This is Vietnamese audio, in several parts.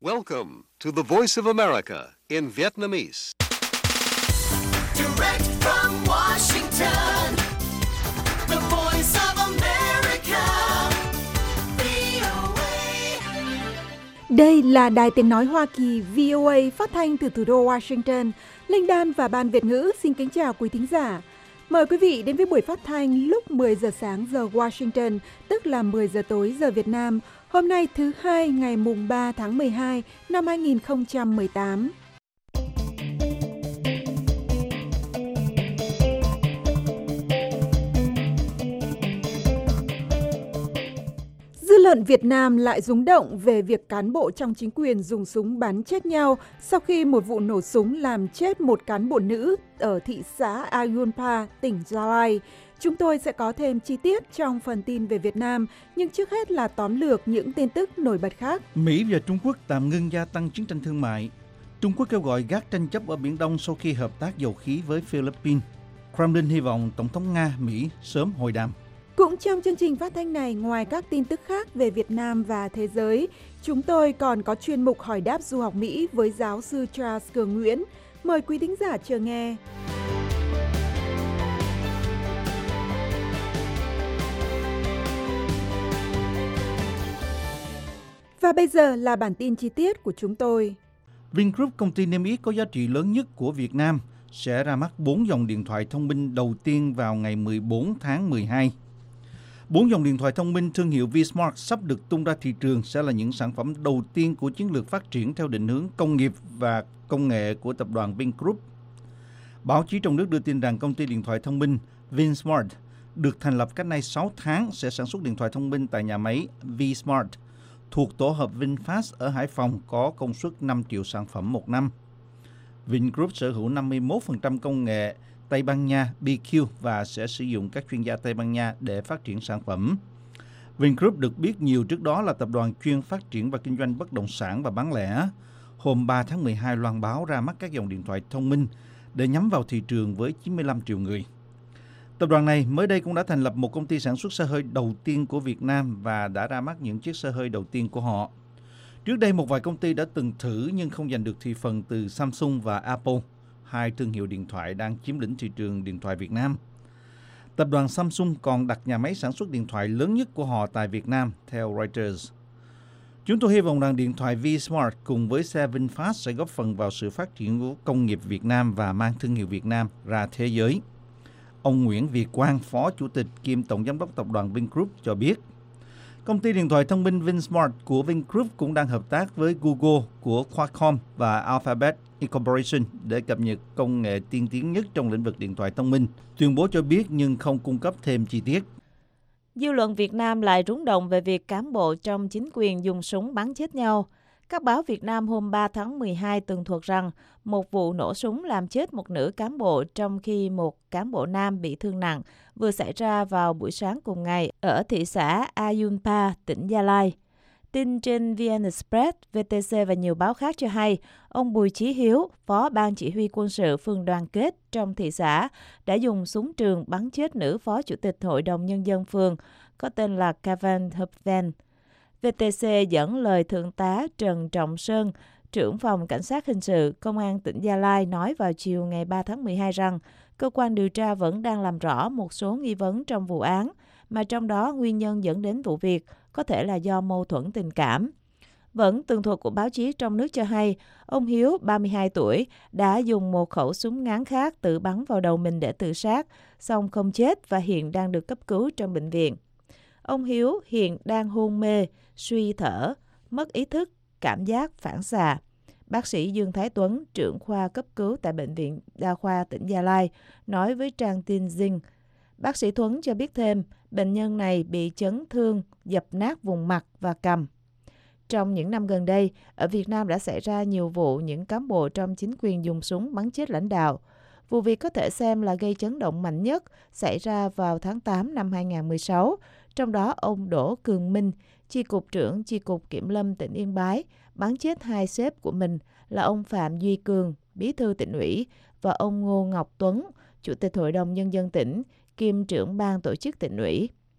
Welcome to the Voice of America in Vietnamese. Direct from Washington, the Voice of America, VOA. Đây là Đài Tiếng Nói Hoa Kỳ VOA phát thanh từ thủ đô Washington. Linh Đan và Ban Việt ngữ xin kính chào quý thính giả. Mời quý vị đến với buổi phát thanh lúc 10 giờ sáng giờ Washington, tức là 10 giờ tối giờ Việt Nam, hôm nay thứ Hai ngày mùng 3 tháng 12 năm 2018. Dư luận Việt Nam lại rúng động về việc cán bộ trong chính quyền dùng súng bắn chết nhau sau khi một vụ nổ súng làm chết một cán bộ nữ ở thị xã Ayunpa, tỉnh Gia Lai. Chúng tôi sẽ có thêm chi tiết trong phần tin về Việt Nam, nhưng trước hết là tóm lược những tin tức nổi bật khác. Mỹ và Trung Quốc tạm ngưng gia tăng chiến tranh thương mại. Trung Quốc kêu gọi gác tranh chấp ở Biển Đông sau khi hợp tác dầu khí với Philippines. Kremlin hy vọng Tổng thống Nga, Mỹ sớm hội đàm. Cũng trong chương trình phát thanh này, ngoài các tin tức khác về Việt Nam và thế giới, chúng tôi còn có chuyên mục hỏi đáp du học Mỹ với giáo sư Charles Cường Nguyễn. Mời quý thính giả chờ nghe. Và bây giờ là bản tin chi tiết của chúng tôi. Vingroup, công ty niêm yết có giá trị lớn nhất của Việt Nam, sẽ ra mắt 4 dòng điện thoại thông minh đầu tiên vào ngày 14 tháng 12. 4 dòng điện thoại thông minh thương hiệu Vsmart sắp được tung ra thị trường sẽ là những sản phẩm đầu tiên của chiến lược phát triển theo định hướng công nghiệp và công nghệ của tập đoàn Vingroup. Báo chí trong nước đưa tin rằng công ty điện thoại thông minh Vinsmart được thành lập cách nay 6 tháng sẽ sản xuất điện thoại thông minh tại nhà máy Vsmart thuộc tổ hợp VinFast ở Hải Phòng có công suất 5 triệu sản phẩm một năm. Vingroup sở hữu 51% công nghệ Tây Ban Nha BQ và sẽ sử dụng các chuyên gia Tây Ban Nha để phát triển sản phẩm. Vingroup được biết nhiều trước đó là tập đoàn chuyên phát triển và kinh doanh bất động sản và bán lẻ. Hôm 3 tháng 12 loan báo ra mắt các dòng điện thoại thông minh để nhắm vào thị trường với 95 triệu người. Tập đoàn này mới đây cũng đã thành lập một công ty sản xuất xe hơi đầu tiên của Việt Nam và đã ra mắt những chiếc xe hơi đầu tiên của họ. Trước đây một vài công ty đã từng thử nhưng không giành được thị phần từ Samsung và Apple, hai thương hiệu điện thoại đang chiếm lĩnh thị trường điện thoại Việt Nam. Tập đoàn Samsung còn đặt nhà máy sản xuất điện thoại lớn nhất của họ tại Việt Nam, theo Reuters. Chúng tôi hy vọng rằng điện thoại Vsmart cùng với xe VinFast sẽ góp phần vào sự phát triển của công nghiệp Việt Nam và mang thương hiệu Việt Nam ra thế giới. Ông Nguyễn Việt Quang, Phó Chủ tịch kiêm Tổng Giám đốc Tập đoàn Vingroup cho biết, công ty điện thoại thông minh Vinsmart của Vingroup cũng đang hợp tác với Google của Qualcomm và Alphabet Incorporation để cập nhật công nghệ tiên tiến nhất trong lĩnh vực điện thoại thông minh. Tuyên bố cho biết nhưng không cung cấp thêm chi tiết. Dư luận Việt Nam lại rúng động về việc cán bộ trong chính quyền dùng súng bắn chết nhau. Các báo Việt Nam hôm 3 tháng 12 tường thuật rằng một vụ nổ súng làm chết một nữ cán bộ trong khi một cán bộ nam bị thương nặng vừa xảy ra vào buổi sáng cùng ngày ở thị xã Ayunpa, tỉnh Gia Lai. Tin trên VN Express, VTC và nhiều báo khác cho hay, ông Bùi Chí Hiếu, Phó Ban Chỉ huy quân sự phường Đoàn Kết trong thị xã, đã dùng súng trường bắn chết nữ Phó Chủ tịch Hội đồng Nhân dân phường, có tên là Cavan Hupven. VTC dẫn lời Thượng tá Trần Trọng Sơn, trưởng phòng Cảnh sát Hình sự, Công an tỉnh Gia Lai nói vào chiều ngày 3 tháng 12 rằng cơ quan điều tra vẫn đang làm rõ một số nghi vấn trong vụ án, mà trong đó nguyên nhân dẫn đến vụ việc có thể là do mâu thuẫn tình cảm. Vẫn tường thuật của báo chí trong nước cho hay, ông Hiếu, 32 tuổi, đã dùng một khẩu súng ngắn khác tự bắn vào đầu mình để tự sát, song không chết và hiện đang được cấp cứu trong bệnh viện. Ông Hiếu hiện đang hôn mê, suy thở, mất ý thức, cảm giác phản xạ. Bác sĩ Dương Thái Tuấn, trưởng khoa cấp cứu tại Bệnh viện Đa khoa tỉnh Gia Lai, nói với trang tin Zing. Bác sĩ Tuấn cho biết thêm, bệnh nhân này bị chấn thương, dập nát vùng mặt và cằm. Trong những năm gần đây, ở Việt Nam đã xảy ra nhiều vụ những cán bộ trong chính quyền dùng súng bắn chết lãnh đạo. Vụ việc có thể xem là gây chấn động mạnh nhất xảy ra vào tháng 8 năm 2016. Trong đó, ông Đỗ Cường Minh, Chi cục trưởng Chi cục Kiểm lâm tỉnh Yên Bái, bắn chết hai sếp của mình là ông Phạm Duy Cường, Bí thư tỉnh ủy, và ông Ngô Ngọc Tuấn, Chủ tịch Hội đồng Nhân dân tỉnh, kiêm trưởng ban tổ chức tỉnh ủy.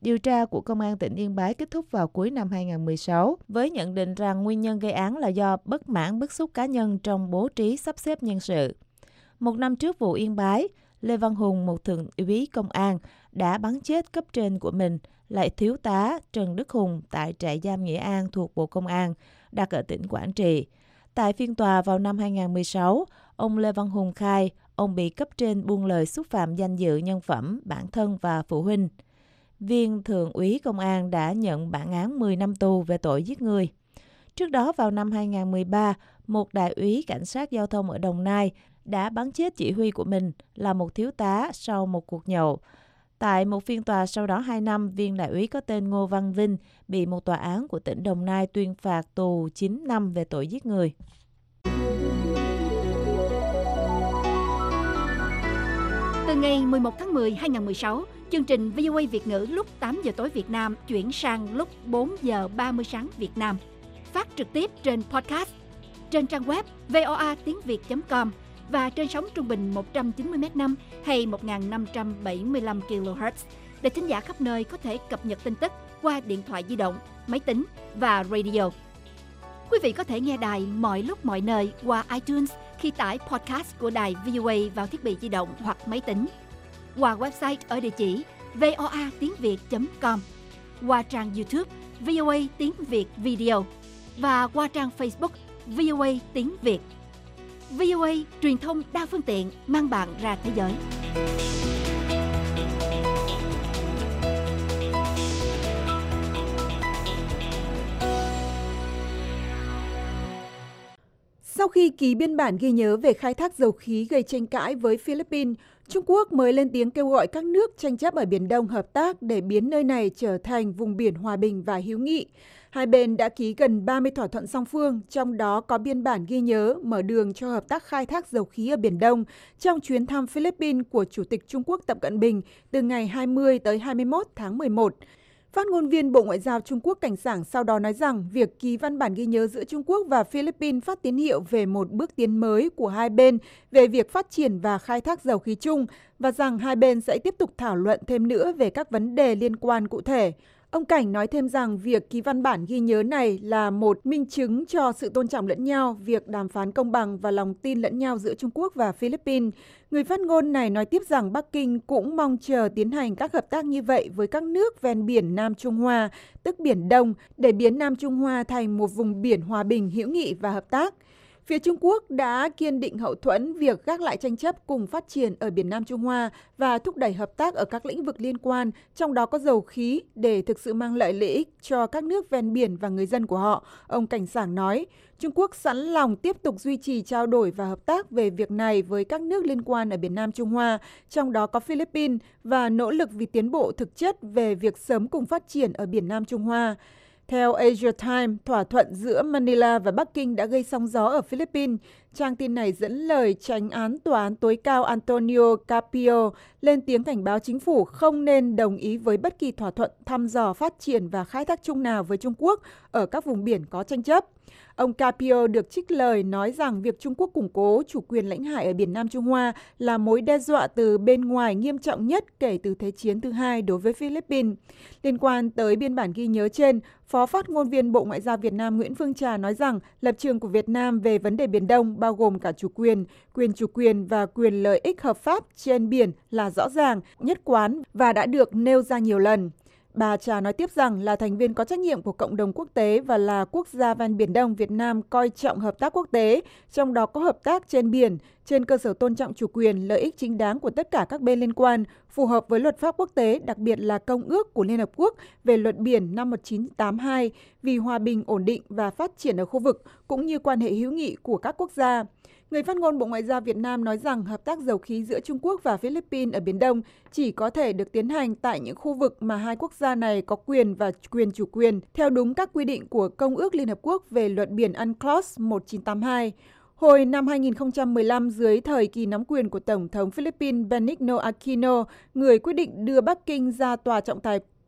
Điều tra của Công an tỉnh Yên Bái kết thúc vào cuối năm 2016 với nhận định rằng nguyên nhân gây án là do bất mãn bức xúc cá nhân trong bố trí sắp xếp nhân sự. Một năm trước vụ Yên Bái, Lê Văn Hùng, một thượng úy công an, đã bắn chết cấp trên của mình, lại thiếu tá Trần Đức Hùng tại trại giam Nghĩa An thuộc Bộ Công an, đặt ở tỉnh Quảng Trị. Tại phiên tòa vào năm 2016, ông Lê Văn Hùng khai ông bị cấp trên buông lời xúc phạm danh dự nhân phẩm, bản thân và phụ huynh. Viên thượng úy công an đã nhận bản án 10 năm tù về tội giết người. Trước đó vào năm 2013, một đại úy cảnh sát giao thông ở Đồng Nai đã bắn chết chỉ huy của mình là một thiếu tá sau một cuộc nhậu. Tại một phiên tòa sau đó 2 năm, viên đại úy có tên Ngô Văn Vinh bị một tòa án của tỉnh Đồng Nai tuyên phạt tù 9 năm về tội giết người. Từ ngày 11 tháng 10, 2016, chương trình VOA Việt ngữ lúc 8 giờ tối Việt Nam chuyển sang lúc 4 giờ 30 sáng Việt Nam. Phát trực tiếp trên podcast, trên trang web voatiengviet.com và trên sóng trung bình 190 MHz hay 1575 kHz để thính giả khắp nơi có thể cập nhật tin tức qua điện thoại di động, máy tính và radio. Quý vị có thể nghe đài mọi lúc mọi nơi qua iTunes khi tải podcast của đài VOA vào thiết bị di động hoặc máy tính, qua website ở địa chỉ voatiengviet.com, qua trang YouTube VOA Tiếng Việt Video và qua trang Facebook VOA Tiếng Việt. VOA, truyền thông đa phương tiện mang bạn ra thế giới. Sau khi ký biên bản ghi nhớ về khai thác dầu khí gây tranh cãi với Philippines, Trung Quốc mới lên tiếng kêu gọi các nước tranh chấp ở Biển Đông hợp tác để biến nơi này trở thành vùng biển hòa bình và hữu nghị. Hai bên đã ký gần 30 thỏa thuận song phương, trong đó có biên bản ghi nhớ mở đường cho hợp tác khai thác dầu khí ở Biển Đông trong chuyến thăm Philippines của Chủ tịch Trung Quốc Tập Cận Bình từ ngày 20 tới 21 tháng 11. Phát ngôn viên Bộ Ngoại giao Trung Quốc Cảnh Sảng sau đó nói rằng việc ký văn bản ghi nhớ giữa Trung Quốc và Philippines phát tín hiệu về một bước tiến mới của hai bên về việc phát triển và khai thác dầu khí chung và rằng hai bên sẽ tiếp tục thảo luận thêm nữa về các vấn đề liên quan cụ thể. Ông Cảnh nói thêm rằng việc ký văn bản ghi nhớ này là một minh chứng cho sự tôn trọng lẫn nhau, việc đàm phán công bằng và lòng tin lẫn nhau giữa Trung Quốc và Philippines. Người phát ngôn này nói tiếp rằng Bắc Kinh cũng mong chờ tiến hành các hợp tác như vậy với các nước ven biển Nam Trung Hoa, tức Biển Đông, để biến Nam Trung Hoa thành một vùng biển hòa bình, hữu nghị và hợp tác. Phía Trung Quốc đã kiên định hậu thuẫn việc gác lại tranh chấp cùng phát triển ở Biển Nam Trung Hoa và thúc đẩy hợp tác ở các lĩnh vực liên quan, trong đó có dầu khí, để thực sự mang lại lợi ích cho các nước ven biển và người dân của họ, ông Cảnh Sảng nói. Trung Quốc sẵn lòng tiếp tục duy trì trao đổi và hợp tác về việc này với các nước liên quan ở Biển Nam Trung Hoa, trong đó có Philippines, và nỗ lực vì tiến bộ thực chất về việc sớm cùng phát triển ở Biển Nam Trung Hoa. Theo Asia Times, thỏa thuận giữa Manila và Bắc Kinh đã gây sóng gió ở Philippines. Trang tin này dẫn lời Chánh án Tòa án tối cao Antonio Carpio lên tiếng cảnh báo chính phủ không nên đồng ý với bất kỳ thỏa thuận thăm dò, phát triển và khai thác chung nào với Trung Quốc ở các vùng biển có tranh chấp. Ông Carpio được trích lời nói rằng việc Trung Quốc củng cố chủ quyền lãnh hải ở Biển Nam Trung Hoa là mối đe dọa từ bên ngoài nghiêm trọng nhất kể từ Thế chiến thứ hai đối với Philippines. Liên quan tới biên bản ghi nhớ trên, Phó phát ngôn viên Bộ Ngoại giao Việt Nam Nguyễn Phương Trà nói rằng lập trường của Việt Nam về vấn đề Biển Đông bao gồm cả quyền chủ quyền và quyền lợi ích hợp pháp trên biển là rõ ràng, nhất quán và đã được nêu ra nhiều lần. Bà Trà nói tiếp rằng là thành viên có trách nhiệm của cộng đồng quốc tế và là quốc gia ven Biển Đông, Việt Nam coi trọng hợp tác quốc tế, trong đó có hợp tác trên biển, trên cơ sở tôn trọng chủ quyền, lợi ích chính đáng của tất cả các bên liên quan, phù hợp với luật pháp quốc tế, đặc biệt là Công ước của Liên Hợp Quốc về luật biển năm 1982 vì hòa bình, ổn định và phát triển ở khu vực, cũng như quan hệ hữu nghị của các quốc gia. Người phát ngôn Bộ Ngoại giao Việt Nam nói rằng hợp tác dầu khí giữa Trung Quốc và Philippines ở Biển Đông chỉ có thể được tiến hành tại những khu vực mà hai quốc gia này có quyền và quyền chủ quyền, theo đúng các quy định của Công ước Liên Hợp Quốc về luật biển UNCLOS 1982. Hồi năm 2015, dưới thời kỳ nắm quyền của Tổng thống Philippines Benigno Aquino, người quyết định đưa Bắc Kinh ra tòa trọng tài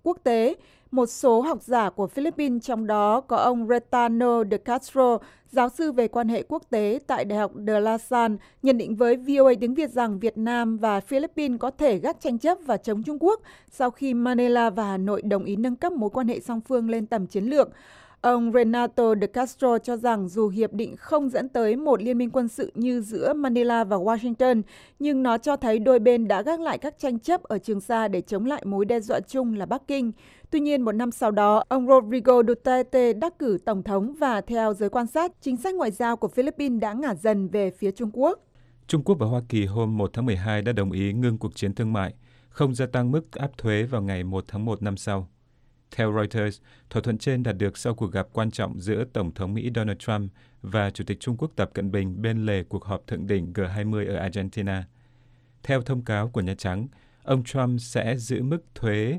quốc tế. Một số học giả của Philippines, trong đó có ông Retano de Castro, giáo sư về quan hệ quốc tế tại Đại học De La Salle, nhận định với VOA tiếng Việt rằng Việt Nam và Philippines có thể gác tranh chấp và chống Trung Quốc sau khi Manila và Hà Nội đồng ý nâng cấp mối quan hệ song phương lên tầm chiến lược. Ông Renato de Castro cho rằng dù hiệp định không dẫn tới một liên minh quân sự như giữa Manila và Washington, nhưng nó cho thấy đôi bên đã gác lại các tranh chấp ở Trường Sa để chống lại mối đe dọa chung là Bắc Kinh. Tuy nhiên, một năm sau đó, ông Rodrigo Duterte đắc cử tổng thống và theo giới quan sát, chính sách ngoại giao của Philippines đã ngả dần về phía Trung Quốc. Trung Quốc và Hoa Kỳ hôm 1 tháng 12 đã đồng ý ngưng cuộc chiến thương mại, không gia tăng mức áp thuế vào ngày 1 tháng 1 năm sau. Theo Reuters, thỏa thuận trên đạt được sau cuộc gặp quan trọng giữa Tổng thống Mỹ Donald Trump và Chủ tịch Trung Quốc Tập Cận Bình bên lề cuộc họp thượng đỉnh G20 ở Argentina. Theo thông cáo của Nhà Trắng, ông Trump sẽ giữ mức thuế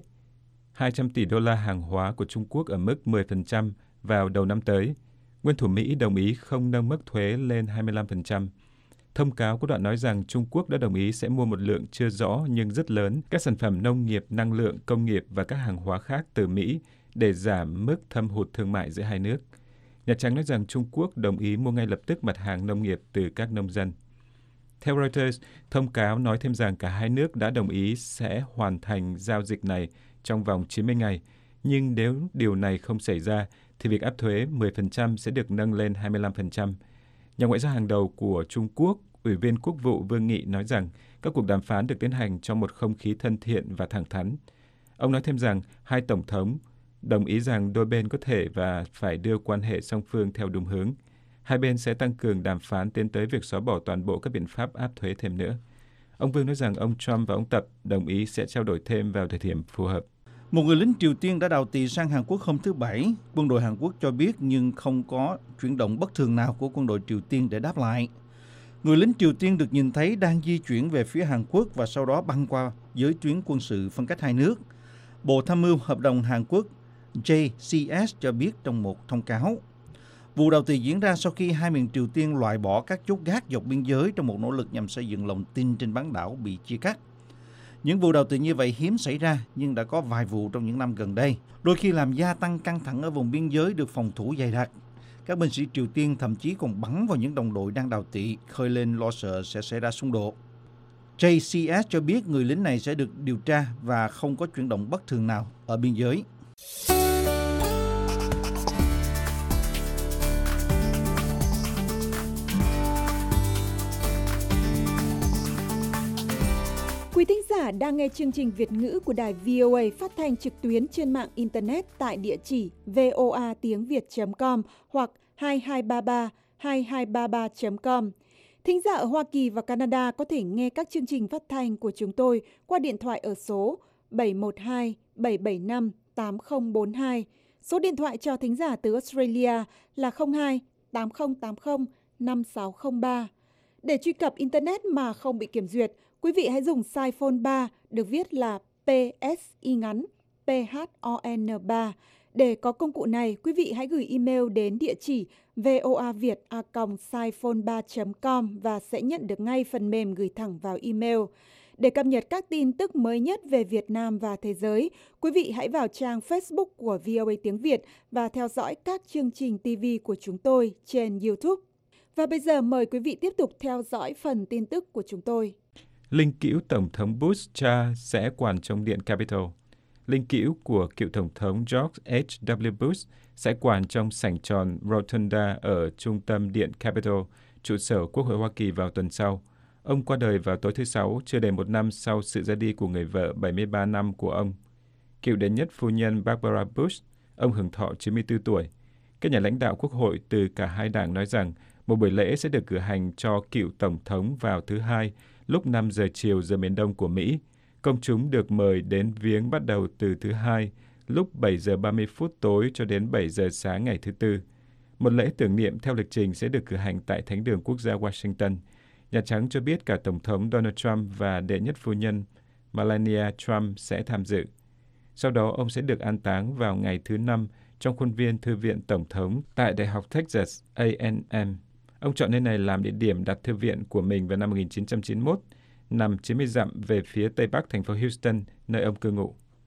200 tỷ đô la hàng hóa của Trung Quốc ở mức 10% vào đầu năm tới. Nguyên thủ Mỹ đồng ý không nâng mức thuế lên 25%. Thông cáo có đoạn nói rằng Trung Quốc đã đồng ý sẽ mua một lượng chưa rõ nhưng rất lớn các sản phẩm nông nghiệp, năng lượng, công nghiệp và các hàng hóa khác từ Mỹ để giảm mức thâm hụt thương mại giữa hai nước. Nhà Trắng nói rằng Trung Quốc đồng ý mua ngay lập tức mặt hàng nông nghiệp từ các nông dân. Theo Reuters, thông cáo nói thêm rằng cả hai nước đã đồng ý sẽ hoàn thành giao dịch này trong vòng 90 ngày, nhưng nếu điều này không xảy ra, thì việc áp thuế 10% sẽ được nâng lên 25%. Nhà ngoại giao hàng đầu của Trung Quốc, Ủy viên Quốc vụ Vương Nghị nói rằng các cuộc đàm phán được tiến hành trong một không khí thân thiện và thẳng thắn. Ông nói thêm rằng hai tổng thống đồng ý rằng đôi bên có thể và phải đưa quan hệ song phương theo đúng hướng. Hai bên sẽ tăng cường đàm phán tiến tới việc xóa bỏ toàn bộ các biện pháp áp thuế thêm nữa. Ông Vương nói rằng ông Trump và ông Tập đồng ý sẽ trao đổi thêm vào thời điểm phù hợp. Một người lính Triều Tiên đã đào tỳ sang Hàn Quốc hôm thứ Bảy. Quân đội Hàn Quốc cho biết nhưng không có chuyển động bất thường nào của quân đội Triều Tiên để đáp lại. Người lính Triều Tiên được nhìn thấy đang di chuyển về phía Hàn Quốc và sau đó băng qua giới tuyến quân sự phân cách hai nước. Bộ Tham mưu Hợp đồng Hàn Quốc JCS cho biết trong một thông cáo. Vụ đào tỳ diễn ra sau khi hai miền Triều Tiên loại bỏ các chốt gác dọc biên giới trong một nỗ lực nhằm xây dựng lòng tin trên bán đảo bị chia cắt. Những vụ đào tỳ như vậy hiếm xảy ra nhưng đã có vài vụ trong những năm gần đây, đôi khi làm gia tăng căng thẳng ở vùng biên giới được phòng thủ dày đặc. Các binh sĩ Triều Tiên thậm chí còn bắn vào những đồng đội đang đào tỳ, khơi lên lo sợ sẽ xảy ra xung đột. JCS cho biết người lính này sẽ được điều tra và không có chuyển động bất thường nào ở biên giới. Quý thính giả đang nghe chương trình Việt ngữ của đài VOA phát thanh trực tuyến trên mạng Internet tại địa chỉ voatiếngviet.com hoặc 2233 Thính giả ở Hoa Kỳ và Canada có thể nghe các chương trình phát thanh của chúng tôi qua điện thoại ở số 712-775-8042. Số điện thoại cho thính giả từ Australia là 02-8080-5603. Để truy cập Internet mà không bị kiểm duyệt, quý vị hãy dùng size phone 3 được viết là PSI ngắn PHON3. Để có công cụ này, quý vị hãy gửi email đến địa chỉ voaviet@siphone3.com và sẽ nhận được ngay phần mềm gửi thẳng vào email. Để cập nhật các tin tức mới nhất về Việt Nam và thế giới, quý vị hãy vào trang Facebook của VOA Tiếng Việt và theo dõi các chương trình TV của chúng tôi trên YouTube. Và bây giờ mời quý vị tiếp tục theo dõi phần tin tức của chúng tôi. Linh cữu Tổng thống Bush cha sẽ quản trong Điện Capitol. Linh cữu của cựu Tổng thống George H.W. Bush sẽ quản trong sảnh tròn Rotunda ở trung tâm Điện Capitol, trụ sở Quốc hội Hoa Kỳ vào tuần sau. Ông qua đời vào tối thứ Sáu, chưa đầy một năm sau sự ra đi của người vợ 73 năm của ông. Cựu đệ nhất phu nhân Barbara Bush, ông hưởng thọ 94 tuổi. Các nhà lãnh đạo Quốc hội từ cả hai đảng nói rằng một buổi lễ sẽ được cử hành cho cựu Tổng thống vào thứ Hai, lúc 5 giờ chiều giờ miền Đông của Mỹ. Công chúng được mời đến viếng bắt đầu từ thứ Hai, lúc 7 giờ 30 phút tối cho đến 7 giờ sáng ngày thứ Tư. Một lễ tưởng niệm theo lịch trình sẽ được cử hành tại Thánh đường Quốc gia Washington. Nhà Trắng cho biết cả Tổng thống Donald Trump và đệ nhất phu nhân Melania Trump sẽ tham dự. Sau đó, ông sẽ được an táng vào ngày thứ Năm trong khuôn viên Thư viện Tổng thống tại Đại học Texas A&M. Ông chọn nơi này làm địa điểm đặt thư viện của mình vào năm 1991, nằm 90 dặm về phía tây bắc thành phố Houston, nơi ông cư ngụ.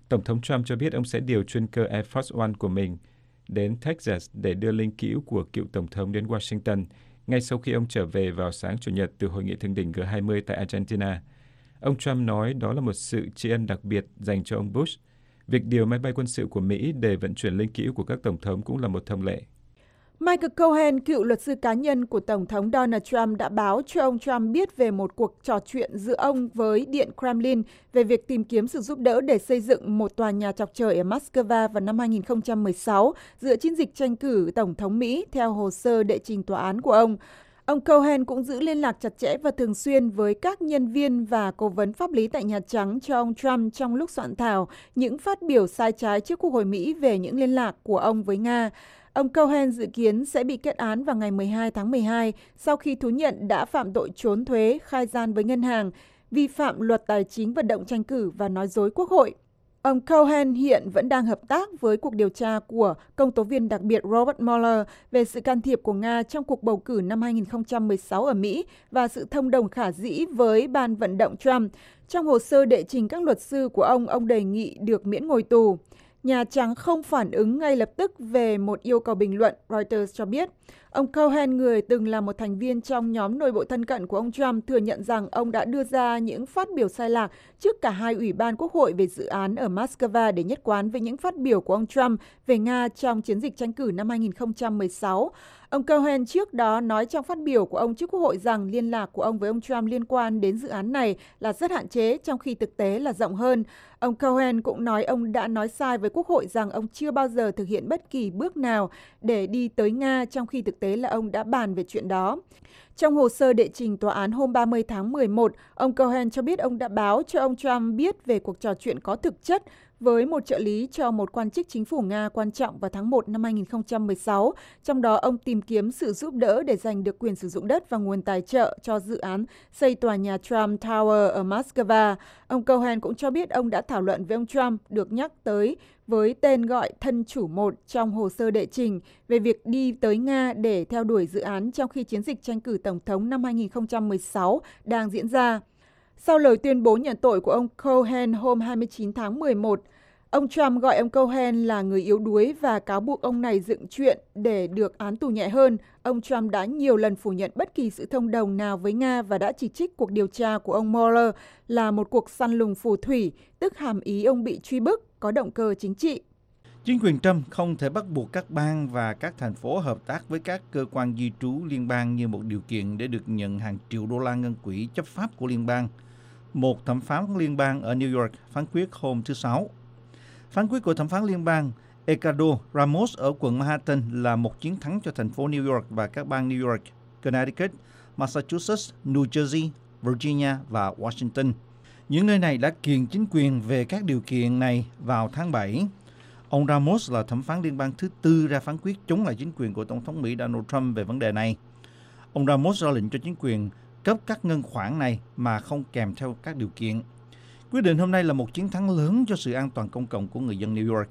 Tổng thống Trump cho biết ông sẽ điều chuyên cơ Air Force One của mình đến Texas để đưa linh cữu của cựu Tổng thống đến Washington ngay sau khi ông trở về vào sáng Chủ nhật từ hội nghị thượng đỉnh G20 tại Argentina. Ông Trump nói đó là một sự tri ân đặc biệt dành cho ông Bush. Việc điều máy bay quân sự của Mỹ để vận chuyển linh cữu của các tổng thống cũng là một thông lệ. Michael Cohen, cựu luật sư cá nhân của Tổng thống Donald Trump đã báo cho ông Trump biết về một cuộc trò chuyện giữa ông với Điện Kremlin về việc tìm kiếm sự giúp đỡ để xây dựng một tòa nhà chọc trời ở Moscow vào năm 2016 giữa chiến dịch tranh cử Tổng thống Mỹ theo hồ sơ đệ trình tòa án của ông. Ông Cohen cũng giữ liên lạc chặt chẽ và thường xuyên với các nhân viên và cố vấn pháp lý tại Nhà Trắng cho ông Trump trong lúc soạn thảo những phát biểu sai trái trước Quốc hội Mỹ về những liên lạc của ông với Nga. Ông Cohen dự kiến sẽ bị kết án vào ngày 12 tháng 12 sau khi thú nhận đã phạm tội trốn thuế, khai gian với ngân hàng, vi phạm luật tài chính vận động tranh cử và nói dối Quốc hội. Ông Cohen hiện vẫn đang hợp tác với cuộc điều tra của công tố viên đặc biệt Robert Mueller về sự can thiệp của Nga trong cuộc bầu cử năm 2016 ở Mỹ và sự thông đồng khả dĩ với ban vận động Trump. Trong hồ sơ đệ trình các luật sư của ông đề nghị được miễn ngồi tù. Nhà Trắng không phản ứng ngay lập tức về một yêu cầu bình luận, Reuters cho biết. Ông Cohen, người từng là một thành viên trong nhóm nội bộ thân cận của ông Trump, thừa nhận rằng ông đã đưa ra những phát biểu sai lạc trước cả hai ủy ban quốc hội về dự án ở Moscow để nhất quán với những phát biểu của ông Trump về Nga trong chiến dịch tranh cử năm 2016. Ông Cohen trước đó nói trong phát biểu của ông trước Quốc hội rằng liên lạc của ông với ông Trump liên quan đến dự án này là rất hạn chế, trong khi thực tế là rộng hơn. Ông Cohen cũng nói ông đã nói sai với Quốc hội rằng ông chưa bao giờ thực hiện bất kỳ bước nào để đi tới Nga, trong khi thực tế là ông đã bàn về chuyện đó. Trong hồ sơ đệ trình tòa án hôm 30 tháng 11, ông Cohen cho biết ông đã báo cho ông Trump biết về cuộc trò chuyện có thực chất với một trợ lý cho một quan chức chính phủ Nga quan trọng vào tháng 1 năm 2016. Trong đó, ông tìm kiếm sự giúp đỡ để giành được quyền sử dụng đất và nguồn tài trợ cho dự án xây tòa nhà Trump Tower ở Moscow. Ông Cohen cũng cho biết ông đã thảo luận với ông Trump, được nhắc tới với tên gọi thân chủ 1 trong hồ sơ đệ trình, về việc đi tới Nga để theo đuổi dự án trong khi chiến dịch tranh cử Tổng thống năm 2016 đang diễn ra. Sau lời tuyên bố nhận tội của ông Cohen hôm 29 tháng 11, ông Trump gọi ông Cohen là người yếu đuối và cáo buộc ông này dựng chuyện để được án tù nhẹ hơn. Ông Trump đã nhiều lần phủ nhận bất kỳ sự thông đồng nào với Nga và đã chỉ trích cuộc điều tra của ông Mueller là một cuộc săn lùng phù thủy, tức hàm ý ông bị truy bức, có động cơ chính trị. Chính quyền Trump không thể bắt buộc các bang và các thành phố hợp tác với các cơ quan di trú liên bang như một điều kiện để được nhận hàng triệu đô la ngân quỹ chấp pháp của liên bang. Một thẩm phán liên bang ở New York phán quyết hôm thứ Sáu. Phán quyết của thẩm phán liên bang Edgardo Ramos ở quận Manhattan là một chiến thắng cho thành phố New York và các bang New York, Connecticut, Massachusetts, New Jersey, Virginia và Washington. Những nơi này đã kiện chính quyền về các điều kiện này vào tháng 7. Ông Ramos là thẩm phán liên bang thứ tư ra phán quyết chống lại chính quyền của Tổng thống Mỹ Donald Trump về vấn đề này. Ông Ramos ra lệnh cho chính quyền cấp các ngân khoản này mà không kèm theo các điều kiện. Quyết định hôm nay là một chiến thắng lớn cho sự an toàn công cộng của người dân New York.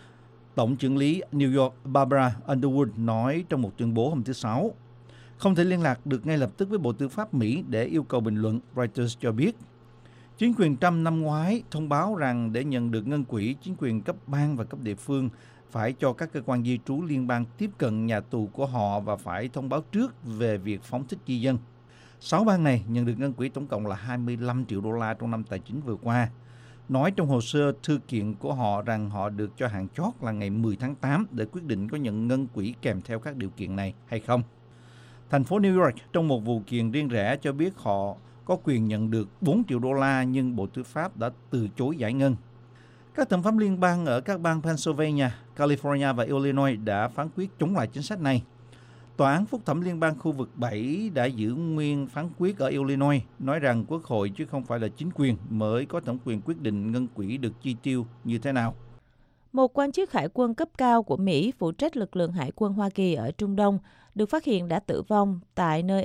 Tổng chưởng lý New York Barbara Underwood nói trong một tuyên bố hôm thứ Sáu, không thể liên lạc được ngay lập tức với Bộ Tư pháp Mỹ để yêu cầu bình luận, Reuters cho biết. Chính quyền Trump năm ngoái thông báo rằng để nhận được ngân quỹ, chính quyền cấp bang và cấp địa phương phải cho các cơ quan di trú liên bang tiếp cận nhà tù của họ và phải thông báo trước về việc phóng thích di dân. 6 bang này nhận được ngân quỹ tổng cộng là 25 triệu đô la trong năm tài chính vừa qua. Nói trong hồ sơ thư kiện của họ rằng họ được cho hạn chót là ngày 10 tháng 8 để quyết định có nhận ngân quỹ kèm theo các điều kiện này hay không. Thành phố New York trong một vụ kiện riêng rẽ cho biết họ có quyền nhận được 4 triệu đô la nhưng Bộ Tư pháp đã từ chối giải ngân. Các thẩm phán liên bang ở các bang Pennsylvania, California và Illinois đã phán quyết chống lại chính sách này. Tòa án phúc thẩm liên bang khu vực 7 đã giữ nguyên phán quyết ở Illinois, nói rằng Quốc hội chứ không phải là chính quyền mới có thẩm quyền quyết định ngân quỹ được chi tiêu như thế nào. Một quan chức hải quân cấp cao của Mỹ phụ trách lực lượng hải quân Hoa Kỳ ở Trung Đông được phát hiện đã tử vong tại nơi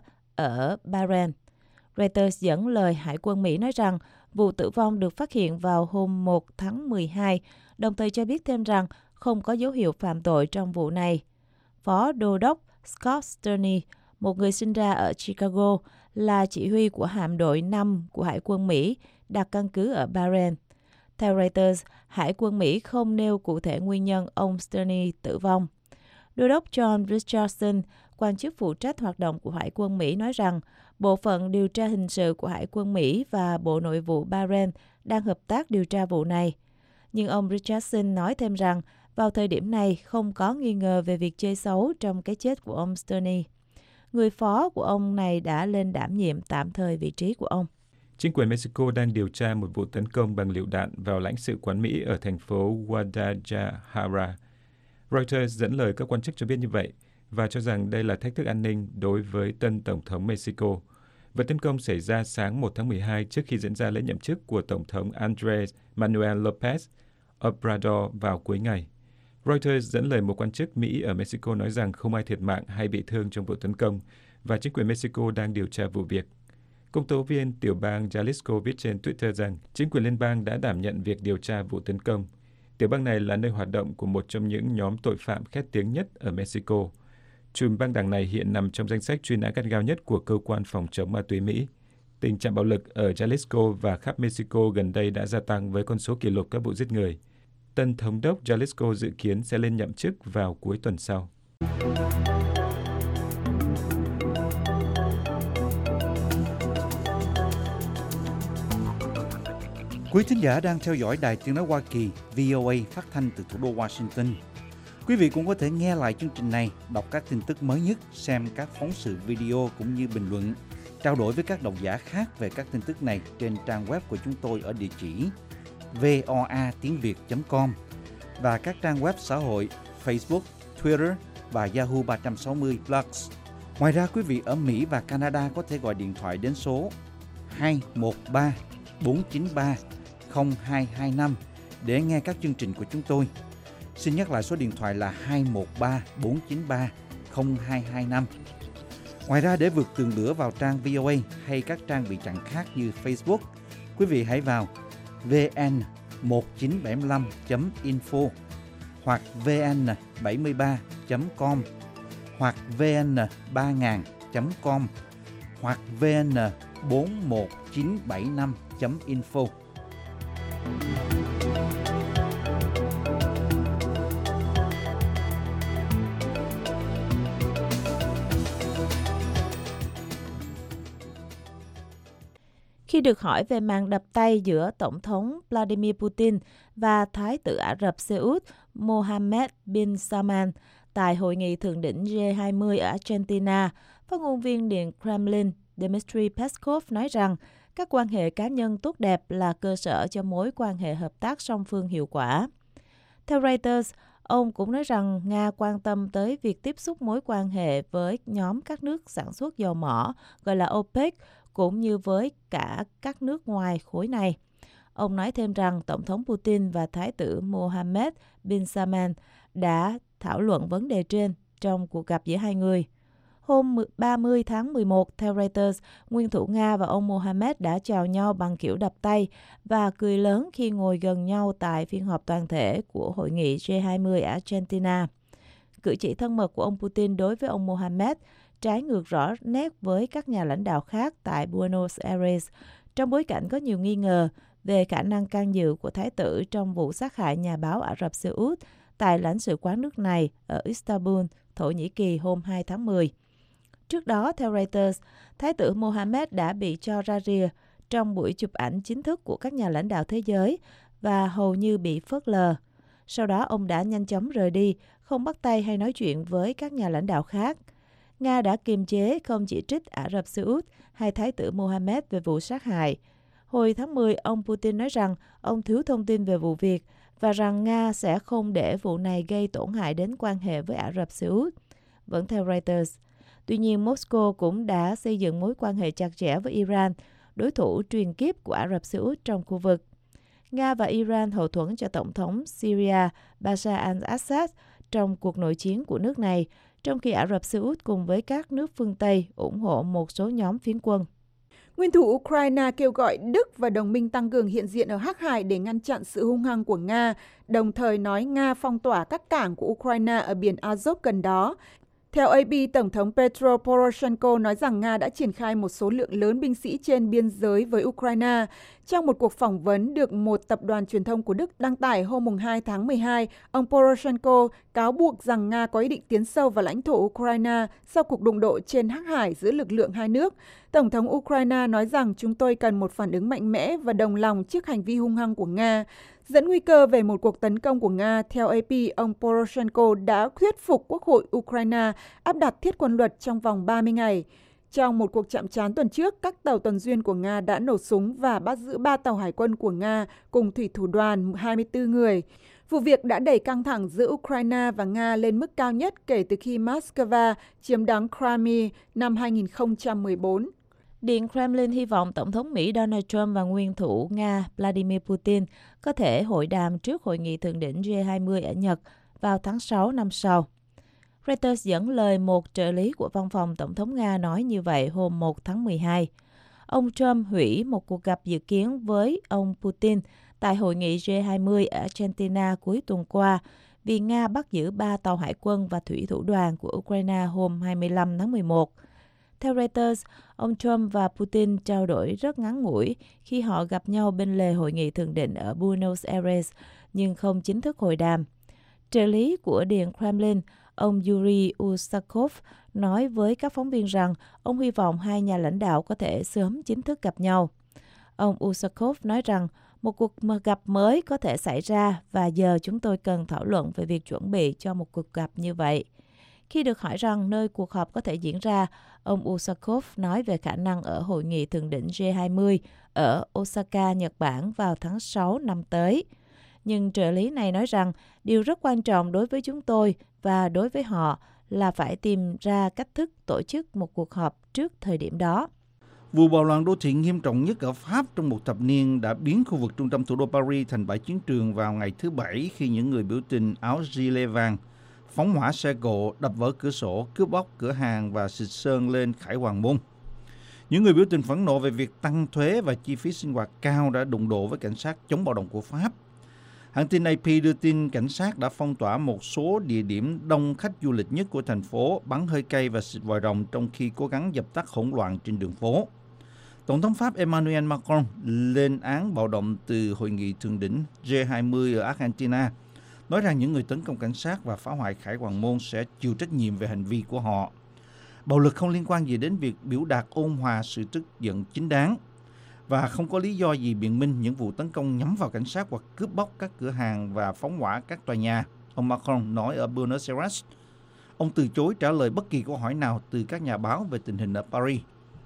ở Bahrain. Reuters dẫn lời Hải quân Mỹ nói rằng vụ tử vong được phát hiện vào hôm 1 tháng 12, đồng thời cho biết thêm rằng không có dấu hiệu phạm tội trong vụ này. Phó Đô đốc Scott Sterney, một người sinh ra ở Chicago, là chỉ huy của hạm đội 5 của Hải quân Mỹ đặt căn cứ ở Bahrain. Theo Reuters, Hải quân Mỹ không nêu cụ thể nguyên nhân ông Sterny tử vong. Đô đốc John Richardson, quan chức phụ trách hoạt động của Hải quân Mỹ nói rằng Bộ phận điều tra hình sự của Hải quân Mỹ và Bộ Nội vụ Bahrain đang hợp tác điều tra vụ này. Nhưng ông Richardson nói thêm rằng vào thời điểm này không có nghi ngờ về việc chơi xấu trong cái chết của ông Sterny. Người phó của ông này đã lên đảm nhiệm tạm thời vị trí của ông. Chính quyền Mexico đang điều tra một vụ tấn công bằng lựu đạn vào lãnh sự quán Mỹ ở thành phố Guadalajara. Reuters dẫn lời các quan chức cho biết như vậy và cho rằng đây là thách thức an ninh đối với tân Tổng thống Mexico. Vụ tấn công xảy ra sáng 1 tháng 12 trước khi diễn ra lễ nhậm chức của Tổng thống Andrés Manuel López Obrador vào cuối ngày. Reuters dẫn lời một quan chức Mỹ ở Mexico nói rằng không ai thiệt mạng hay bị thương trong vụ tấn công và chính quyền Mexico đang điều tra vụ việc. Công tố viên tiểu bang Jalisco viết trên Twitter rằng chính quyền liên bang đã đảm nhận việc điều tra vụ tấn công. Tiểu bang này là nơi hoạt động của một trong những nhóm tội phạm khét tiếng nhất ở Mexico. Trùm băng đảng này hiện nằm trong danh sách truy nã gắt gao nhất của cơ quan phòng chống ma túy Mỹ. Tình trạng bạo lực ở Jalisco và khắp Mexico gần đây đã gia tăng với con số kỷ lục các vụ giết người. Tân thống đốc Jalisco dự kiến sẽ lên nhậm chức vào cuối tuần sau. Quý thính giả đang theo dõi Đài Tiếng nói Hoa Kỳ VOA phát thanh từ thủ đô Washington. Quý vị cũng có thể nghe lại chương trình này, đọc các tin tức mới nhất, xem các phóng sự video cũng như bình luận, trao đổi với các độc giả khác về các tin tức này trên trang web của chúng tôi ở địa chỉ voatiengviet.com và các trang web xã hội Facebook, Twitter và Yahoo 360 Plus. Ngoài ra, quý vị ở Mỹ và Canada có thể gọi điện thoại đến số 213 493 0225 để nghe các chương trình của chúng tôi. Xin nhắc lại số điện thoại là 213 493 0225. Ngoài ra, để vượt tường lửa vào trang VOA hay các trang bị chặn khác như Facebook, quý vị hãy vào vn1975.info hoặc vn73.com hoặc vn3000.com hoặc vn41975.info. Khi được hỏi về màn đập tay giữa Tổng thống Vladimir Putin và Thái tử Ả Rập Xê Út Mohammed bin Salman tại hội nghị thượng đỉnh G20 ở Argentina, phát ngôn viên Điện Kremlin Dmitry Peskov nói rằng các quan hệ cá nhân tốt đẹp là cơ sở cho mối quan hệ hợp tác song phương hiệu quả. Theo Reuters, ông cũng nói rằng Nga quan tâm tới việc tiếp xúc mối quan hệ với nhóm các nước sản xuất dầu mỏ, gọi là OPEC, cũng như với cả các nước ngoài khối này. Ông nói thêm rằng Tổng thống Putin và Thái tử Mohammed bin Salman đã thảo luận vấn đề trên trong cuộc gặp giữa hai người. Hôm 30 tháng 11, theo Reuters, nguyên thủ Nga và ông Mohammed đã chào nhau bằng kiểu đập tay và cười lớn khi ngồi gần nhau tại phiên họp toàn thể của hội nghị G20 ở Argentina. Cử chỉ thân mật của ông Putin đối với ông Mohammed trái ngược rõ nét với các nhà lãnh đạo khác tại Buenos Aires, trong bối cảnh có nhiều nghi ngờ về khả năng can dự của Thái tử trong vụ sát hại nhà báo Ả Rập Xê Út tại lãnh sự quán nước này ở Istanbul, Thổ Nhĩ Kỳ hôm 2 tháng 10. Trước đó, theo Reuters, Thái tử Mohammed đã bị cho ra rìa trong buổi chụp ảnh chính thức của các nhà lãnh đạo thế giới và hầu như bị phớt lờ. Sau đó, ông đã nhanh chóng rời đi, không bắt tay hay nói chuyện với các nhà lãnh đạo khác. Nga đã kiềm chế không chỉ trích Ả Rập Xê Út hay Thái tử Mohammed về vụ sát hại. Hồi tháng 10, ông Putin nói rằng ông thiếu thông tin về vụ việc và rằng Nga sẽ không để vụ này gây tổn hại đến quan hệ với Ả Rập Xê Út. Vẫn theo Reuters. Tuy nhiên, Moscow cũng đã xây dựng mối quan hệ chặt chẽ với Iran, đối thủ truyền kiếp của Ả Rập Xê Út trong khu vực. Nga và Iran hậu thuẫn cho Tổng thống Syria Bashar al-Assad trong cuộc nội chiến của nước này, trong khi Ả Rập Xê Út cùng với các nước phương Tây ủng hộ một số nhóm phiến quân. Nguyên thủ Ukraine kêu gọi Đức và đồng minh tăng cường hiện diện ở Hắc Hải để ngăn chặn sự hung hăng của Nga, đồng thời nói Nga phong tỏa các cảng của Ukraine ở biển Azov gần đó. Theo AP, Tổng thống Petro Poroshenko nói rằng Nga đã triển khai một số lượng lớn binh sĩ trên biên giới với Ukraine. Trong một cuộc phỏng vấn được một tập đoàn truyền thông của Đức đăng tải hôm 2 tháng 12, ông Poroshenko cáo buộc rằng Nga có ý định tiến sâu vào lãnh thổ Ukraine sau cuộc đụng độ trên Hắc Hải giữa lực lượng hai nước. Tổng thống Ukraine nói rằng chúng tôi cần một phản ứng mạnh mẽ và đồng lòng trước hành vi hung hăng của Nga. Dẫn nguy cơ về một cuộc tấn công của Nga, theo AP, ông Poroshenko đã thuyết phục Quốc hội Ukraine áp đặt thiết quân luật trong vòng 30 ngày. Trong một cuộc chạm trán tuần trước, các tàu tuần duyên của Nga đã nổ súng và bắt giữ 3 tàu hải quân của Nga cùng thủy thủ đoàn 24 người. Vụ việc đã đẩy căng thẳng giữa Ukraine và Nga lên mức cao nhất kể từ khi Moscow chiếm đóng Crimea năm 2014. Điện Kremlin hy vọng Tổng thống Mỹ Donald Trump và nguyên thủ Nga Vladimir Putin có thể hội đàm trước hội nghị thượng đỉnh G20 ở Nhật vào tháng 6 năm sau. Reuters dẫn lời một trợ lý của văn phòng Tổng thống Nga nói như vậy hôm 1 tháng 12. Ông Trump hủy một cuộc gặp dự kiến với ông Putin tại hội nghị G20 ở Argentina cuối tuần qua vì Nga bắt giữ 3 tàu hải quân và thủy thủ đoàn của Ukraine hôm 25 tháng 11. Theo Reuters, ông Trump và Putin trao đổi rất ngắn ngủi khi họ gặp nhau bên lề hội nghị thượng đỉnh ở Buenos Aires, nhưng không chính thức hội đàm. Trợ lý của Điện Kremlin, ông Yuri Usakov, nói với các phóng viên rằng ông hy vọng hai nhà lãnh đạo có thể sớm chính thức gặp nhau. Ông Usakov nói rằng một cuộc gặp mới có thể xảy ra và giờ chúng tôi cần thảo luận về việc chuẩn bị cho một cuộc gặp như vậy. Khi được hỏi rằng nơi cuộc họp có thể diễn ra, ông Usakov nói về khả năng ở hội nghị thượng đỉnh G20 ở Osaka, Nhật Bản vào tháng 6 năm tới. Nhưng trợ lý này nói rằng điều rất quan trọng đối với chúng tôi và đối với họ là phải tìm ra cách thức tổ chức một cuộc họp trước thời điểm đó. Vụ bạo loạn đô thị nghiêm trọng nhất ở Pháp trong một thập niên đã biến khu vực trung tâm thủ đô Paris thành bãi chiến trường vào ngày thứ Bảy khi những người biểu tình áo gilet vàng phóng hỏa xe cộ, đập vỡ cửa sổ, cướp bóc cửa hàng và xịt sơn lên Khải Hoàng Môn. Những người biểu tình phẫn nộ về việc tăng thuế và chi phí sinh hoạt cao đã đụng độ với cảnh sát chống bạo động của Pháp. Hãng tin AP đưa tin cảnh sát đã phong tỏa một số địa điểm đông khách du lịch nhất của thành phố, bắn hơi cay và xịt vòi rồng trong khi cố gắng dập tắt hỗn loạn trên đường phố. Tổng thống Pháp Emmanuel Macron lên án bạo động từ hội nghị thượng đỉnh G20 ở Argentina, nói rằng những người tấn công cảnh sát và phá hoại Khải Hoàng Môn sẽ chịu trách nhiệm về hành vi của họ. Bạo lực không liên quan gì đến việc biểu đạt ôn hòa sự tức giận chính đáng và không có lý do gì biện minh những vụ tấn công nhắm vào cảnh sát hoặc cướp bóc các cửa hàng và phóng hỏa các tòa nhà, ông Macron nói ở Buenos Aires. Ông từ chối trả lời bất kỳ câu hỏi nào từ các nhà báo về tình hình ở Paris.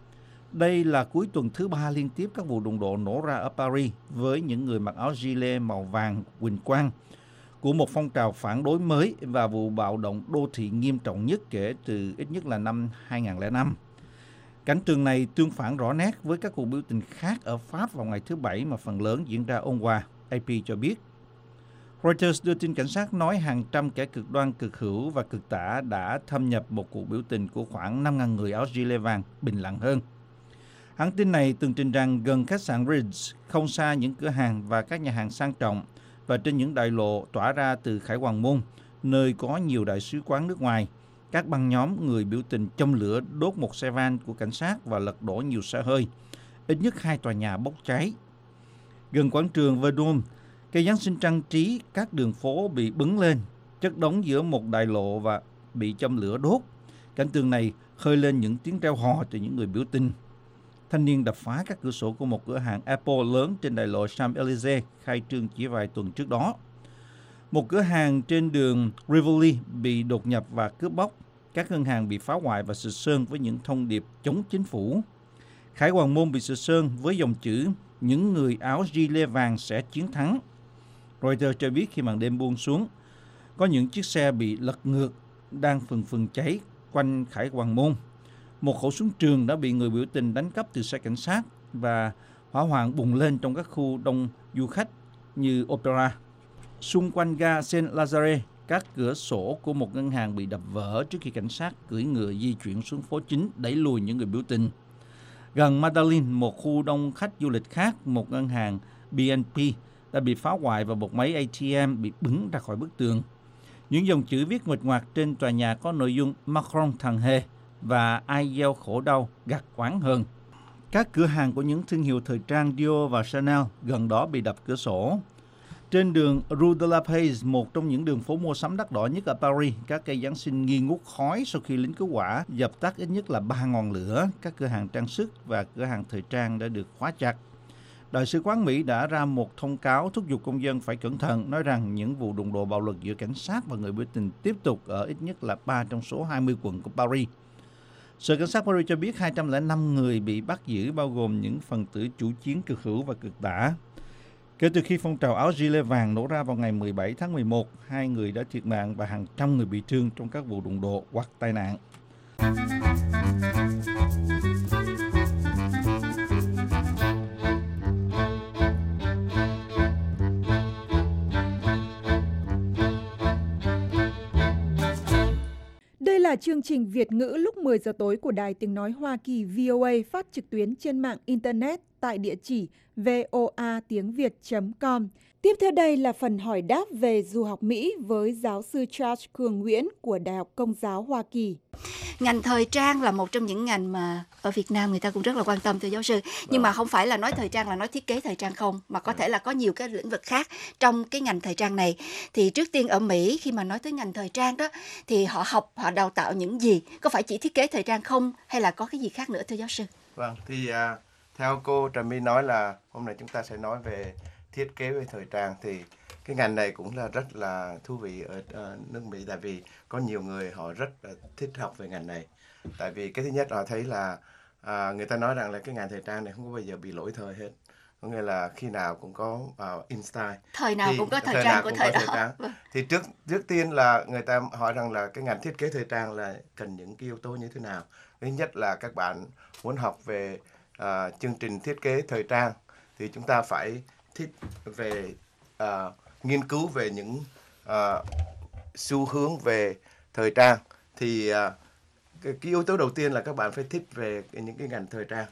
Đây là cuối tuần thứ 3 liên tiếp các vụ đụng độ nổ ra ở Paris với những người mặc áo gilet màu vàng huỳnh quang của một phong trào phản đối mới và vụ bạo động đô thị nghiêm trọng nhất kể từ ít nhất là năm 2005. Cảnh tượng này tương phản rõ nét với các cuộc biểu tình khác ở Pháp vào ngày thứ Bảy mà phần lớn diễn ra ôn hòa, AP cho biết. Reuters đưa tin cảnh sát nói hàng trăm kẻ cực đoan cực hữu và cực tả đã thâm nhập một cuộc biểu tình của khoảng 5.000 người áo gilet vàng bình lặng hơn. Hãng tin này tường trình rằng gần khách sạn Ritz, không xa những cửa hàng và các nhà hàng sang trọng và trên những đại lộ tỏa ra từ Khải Hoàng Môn, nơi có nhiều đại sứ quán nước ngoài, các băng nhóm người biểu tình châm lửa đốt một xe van của cảnh sát và lật đổ nhiều xe hơi. Ít nhất 2 tòa nhà bốc cháy. Gần quảng trường Verdun, cây Giáng sinh trang trí các đường phố bị bứng lên, chất đống giữa một đại lộ và bị châm lửa đốt. Cảnh tượng này khơi lên những tiếng reo hò từ những người biểu tình. Thanh niên đập phá các cửa sổ của một cửa hàng Apple lớn trên đại lộ Champs-Élysées khai trương chỉ vài tuần trước đó. Một cửa hàng trên đường Rivoli bị đột nhập và cướp bóc. Các ngân hàng bị phá hoại và xịt sơn với những thông điệp chống chính phủ. Khải Hoàng Môn bị xịt sơn với dòng chữ những người áo gilet vàng sẽ chiến thắng. Reuters cho biết khi màn đêm buông xuống, có những chiếc xe bị lật ngược đang phừng cháy quanh Khải Hoàng Môn. Một khẩu súng trường đã bị người biểu tình đánh cắp từ xe cảnh sát và hỏa hoạn bùng lên trong các khu đông du khách như Opera. Xung quanh ga Saint-Lazare, các cửa sổ của một ngân hàng bị đập vỡ trước khi cảnh sát cưỡi ngựa di chuyển xuống phố chính đẩy lùi những người biểu tình. Gần Madeleine, một khu đông khách du lịch khác, một ngân hàng BNP đã bị phá hoại và một máy ATM bị bứng ra khỏi bức tường. Những dòng chữ viết nguệch ngoạc trên tòa nhà có nội dung Macron thằng hề và ai gieo khổ đau gặt oán hơn. Các cửa hàng của những thương hiệu thời trang Dior và Chanel gần đó bị đập cửa sổ. Trên đường Rue de la Paix, một trong những đường phố mua sắm đắt đỏ nhất ở Paris, các cây Giáng sinh nghi ngút khói sau khi lính cứu hỏa dập tắt ít nhất là 3 ngọn lửa. Các cửa hàng trang sức và cửa hàng thời trang đã được khóa chặt. Đại sứ quán Mỹ đã ra một thông cáo thúc giục công dân phải cẩn thận, nói rằng những vụ đụng độ bạo lực giữa cảnh sát và người biểu tình tiếp tục ở ít nhất là 3 trong số 20 quận của Paris. Sở Cảnh sát Paris cho biết 205 người bị bắt giữ, bao gồm những phần tử chủ chiến cực hữu và cực tả. Kể từ khi phong trào áo gilet vàng nổ ra vào ngày 17 tháng 11, 2 người đã thiệt mạng và hàng trăm người bị thương trong các vụ đụng độ hoặc tai nạn. Đây là chương trình Việt ngữ lúc 10 giờ tối của Đài Tiếng Nói Hoa Kỳ VOA, phát trực tuyến trên mạng Internet tại địa chỉ voatiengviet.com. Tiếp theo đây là phần hỏi đáp về du học Mỹ với giáo sư Charles Cường Nguyễn của Đại học Công giáo Hoa Kỳ. Ngành thời trang là một trong những ngành mà ở Việt Nam người ta cũng rất là quan tâm, thưa giáo sư. Nhưng mà không phải là nói thời trang là nói thiết kế thời trang không, mà có thể là có nhiều cái lĩnh vực khác trong cái ngành thời trang này. Thì trước tiên ở Mỹ, khi mà nói tới ngành thời trang đó, thì họ học, họ đào tạo những gì? Có phải chỉ thiết kế thời trang không, hay là có cái gì khác nữa, thưa giáo sư? Vâng, thì theo cô Trà My nói là hôm nay chúng ta sẽ nói về thiết kế về thời trang, thì cái ngành này cũng là rất là thú vị ở nước Mỹ, tại vì có nhiều người họ rất là thích học về ngành này. Tại vì cái thứ nhất họ thấy là người ta nói rằng là cái ngành thời trang này không có bao giờ bị lỗi thời hết, có nghĩa là khi nào cũng có in style, Thời nào thì cũng có thời trang của thời đó. trang. Thì trước tiên là người ta hỏi rằng là cái ngành thiết kế thời trang là cần những cái yếu tố như thế nào. Thứ nhất là các bạn muốn học về chương trình thiết kế thời trang thì chúng ta phải thích về nghiên cứu về những xu hướng về thời trang. Thì cái yếu tố đầu tiên là các bạn phải thích về những cái ngành thời trang.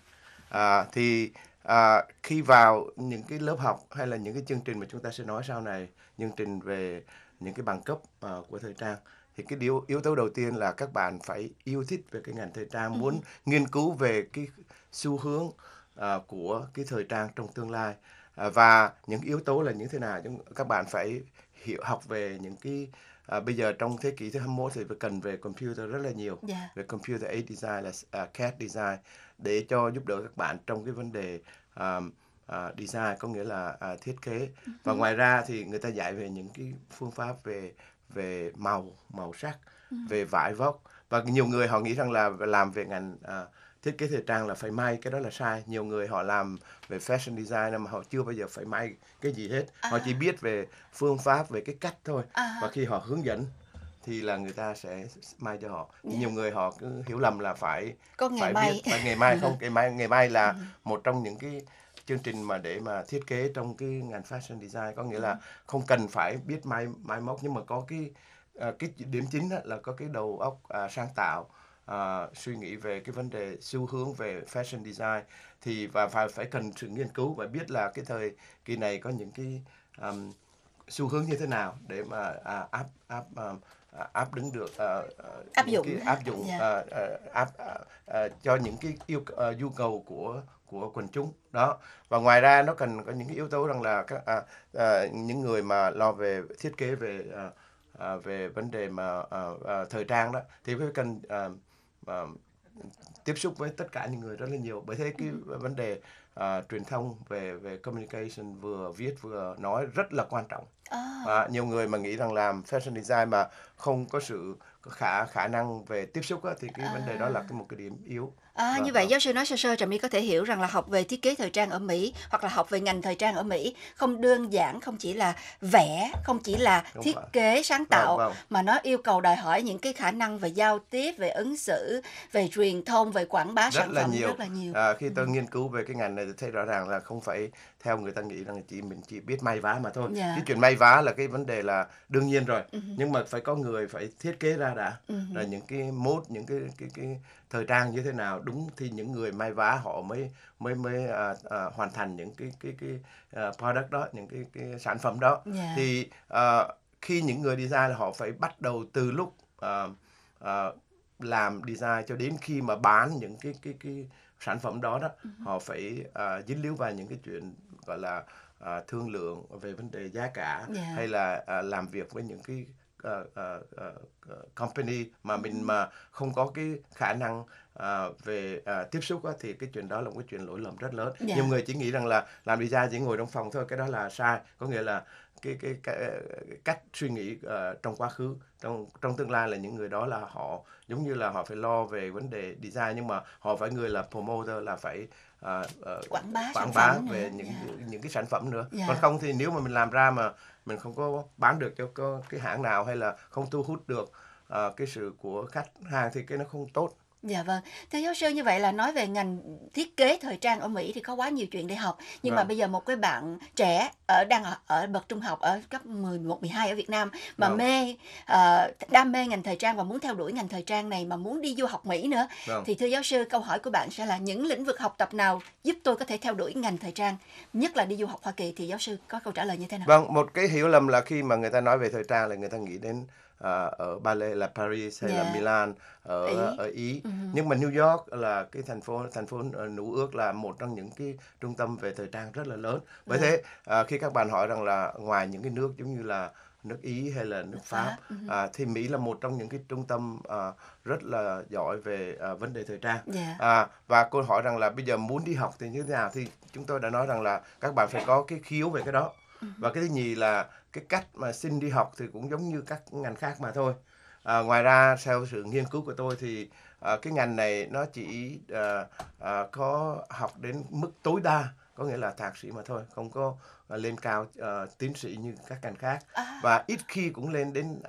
Khi vào những cái lớp học hay là những cái chương trình mà chúng ta sẽ nói sau này, chương trình về những cái bằng cấp của thời trang, thì cái yếu tố đầu tiên là các bạn phải yêu thích về cái ngành thời trang, muốn nghiên cứu về cái xu hướng của cái thời trang trong tương lai. Và những yếu tố là như thế nào, các bạn phải học về những cái bây giờ trong thế kỷ thứ 21 thì phải cần về computer rất là nhiều, về computer aided design là CAD design, để cho giúp đỡ các bạn trong cái vấn đề design, có nghĩa là thiết kế. Và ngoài ra thì người ta dạy về những cái phương pháp về màu sắc, về vải vóc. Và nhiều người họ nghĩ rằng là làm về ngành thiết kế thời trang là phải may, cái đó là sai. Nhiều người họ làm về fashion design mà họ chưa bao giờ phải may cái gì hết. Họ chỉ biết về phương pháp, về cái cách thôi. Và khi họ hướng dẫn thì là người ta sẽ may cho họ. Nhiều người họ cứ hiểu lầm là phải biết nghề may. Không, nghề may là một trong những cái chương trình mà để mà thiết kế trong cái ngành fashion design, có nghĩa là không cần phải biết may móc, nhưng mà có cái điểm chính là có cái đầu óc sáng tạo, suy nghĩ về cái vấn đề xu hướng về fashion design, thì và phải cần sự nghiên cứu và biết là cái thời kỳ này có những cái xu hướng như thế nào để mà áp đứng được áp dụng cho những cái nhu cầu của quần chúng đó. Và ngoài ra nó cần có những cái yếu tố rằng là những người mà lo về thiết kế về vấn đề mà thời trang đó thì phải cần tiếp xúc với tất cả những người rất là nhiều. Bởi thế cái vấn đề truyền thông về communication, vừa viết vừa nói rất là quan trọng. Nhiều người mà nghĩ rằng làm fashion design mà không có sự khả năng về tiếp xúc thì cái vấn đề đó là một cái điểm yếu. Như vậy giáo sư nói sơ Trà My có thể hiểu rằng là học về thiết kế thời trang ở Mỹ hoặc là học về ngành thời trang ở Mỹ không đơn giản, không chỉ là vẽ, không chỉ là thiết kế sáng tạo, mà nó yêu cầu đòi hỏi những cái khả năng về giao tiếp, về ứng xử, về truyền thông, về quảng bá sản phẩm rất là nhiều. Khi tôi nghiên cứu về cái ngành này thì thấy rõ ràng là không phải theo người ta nghĩ rằng mình chỉ biết may vá mà thôi. Cái chuyện may vá là cái vấn đề là đương nhiên rồi, nhưng mà phải có người phải thiết kế ra đã, là những cái mốt, những cái thời trang như thế nào đúng, thì những người may vá họ mới hoàn thành những cái product đó, những cái sản phẩm đó. Thì khi những người design là họ phải bắt đầu từ lúc làm design cho đến khi mà bán những cái sản phẩm đó đó, họ phải dính líu vào những cái chuyện gọi là thương lượng về vấn đề giá cả, hay là làm việc với những cái company mà mình mà không có cái khả năng về tiếp xúc á, thì cái chuyện đó là một cái chuyện lỗi lầm rất lớn. Nhiều người chỉ nghĩ rằng là làm design chỉ ngồi trong phòng thôi, cái đó là sai. Có nghĩa là cái cách suy nghĩ trong quá khứ, trong tương lai là những người đó là họ giống như là họ phải lo về vấn đề design, nhưng mà họ phải người là promoter, là phải quảng bá phẩm về nữa. những cái sản phẩm nữa. Còn không thì nếu mà mình làm ra mà mình không có bán được cho cái hãng nào, hay là không thu hút được cái sự của khách hàng, thì cái nó không tốt. Dạ vâng. Thưa giáo sư, như vậy là nói về ngành thiết kế thời trang ở Mỹ thì có quá nhiều chuyện để học. Nhưng mà bây giờ một cái bạn trẻ đang ở bậc trung học ở cấp 11, 12 ở Việt Nam mà đam mê ngành thời trang và muốn theo đuổi ngành thời trang này, mà muốn đi du học Mỹ nữa. Thì thưa giáo sư, câu hỏi của bạn sẽ là những lĩnh vực học tập nào giúp tôi có thể theo đuổi ngành thời trang, nhất là đi du học Hoa Kỳ, thì giáo sư có câu trả lời như thế nào? Vâng, một cái hiểu lầm là khi mà người ta nói về thời trang là người ta nghĩ đến ở ballet là Paris hay là Milan ở Ý. Nhưng mà New York là cái thành phố nữ ước, là một trong những cái trung tâm về thời trang rất là lớn. Bởi thế khi các bạn hỏi rằng là ngoài những cái nước giống như là nước Ý hay là nước Pháp, thì Mỹ là một trong những cái trung tâm rất là giỏi về vấn đề thời trang. Và cô hỏi rằng là bây giờ muốn đi học thì như thế nào, thì chúng tôi đã nói rằng là các bạn phải có cái khiếu về cái đó. Và cái thứ nhì là cái cách mà xin đi học thì cũng giống như các ngành khác mà thôi. Ngoài ra theo sự nghiên cứu của tôi thì cái ngành này nó chỉ có học đến mức tối đa, có nghĩa là thạc sĩ mà thôi, không có lên cao tiến sĩ như các ngành khác, và ít khi cũng lên đến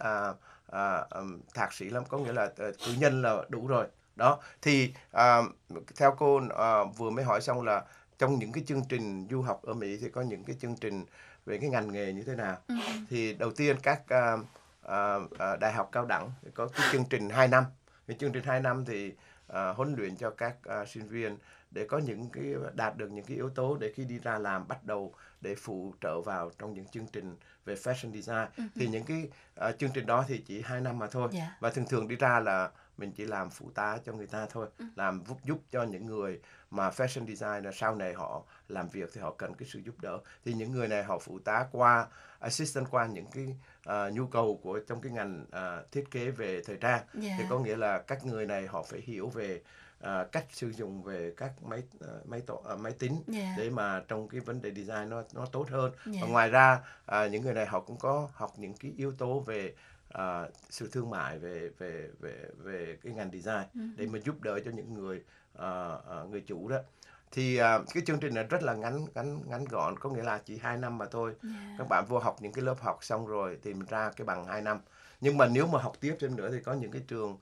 thạc sĩ lắm, có nghĩa là cử nhân là đủ rồi. Đó thì theo cô vừa mới hỏi xong là trong những cái chương trình du học ở Mỹ thì có những cái chương trình về cái ngành nghề như thế nào. Thì đầu tiên các đại học cao đẳng có cái chương trình 2 năm. Cái chương trình 2 năm thì huấn luyện cho các sinh viên để có những cái đạt được những cái yếu tố để khi đi ra làm bắt đầu để phụ trợ vào trong những chương trình về fashion design. Thì những cái chương trình đó thì chỉ 2 năm mà thôi. Và thường thường đi ra là mình chỉ làm phụ tá cho người ta thôi, làm giúp cho những người mà fashion designer sau này họ làm việc thì họ cần cái sự giúp đỡ. Thì những người này họ phụ tá qua assistant qua những cái nhu cầu của trong cái ngành thiết kế về thời trang. Thì có nghĩa là các người này họ phải hiểu về cách sử dụng về các máy tính để mà trong cái vấn đề design nó tốt hơn. Và ngoài ra những người này họ cũng có học những cái yếu tố về sự thương mại về cái ngành design để mà giúp đỡ cho những người chủ đó. Thì cái chương trình này rất là ngắn gọn, có nghĩa là chỉ 2 năm mà thôi. Các bạn vô học những cái lớp học xong rồi thì mình ra cái bằng 2 năm. Nhưng mà nếu mà học tiếp thêm nữa thì có những cái trường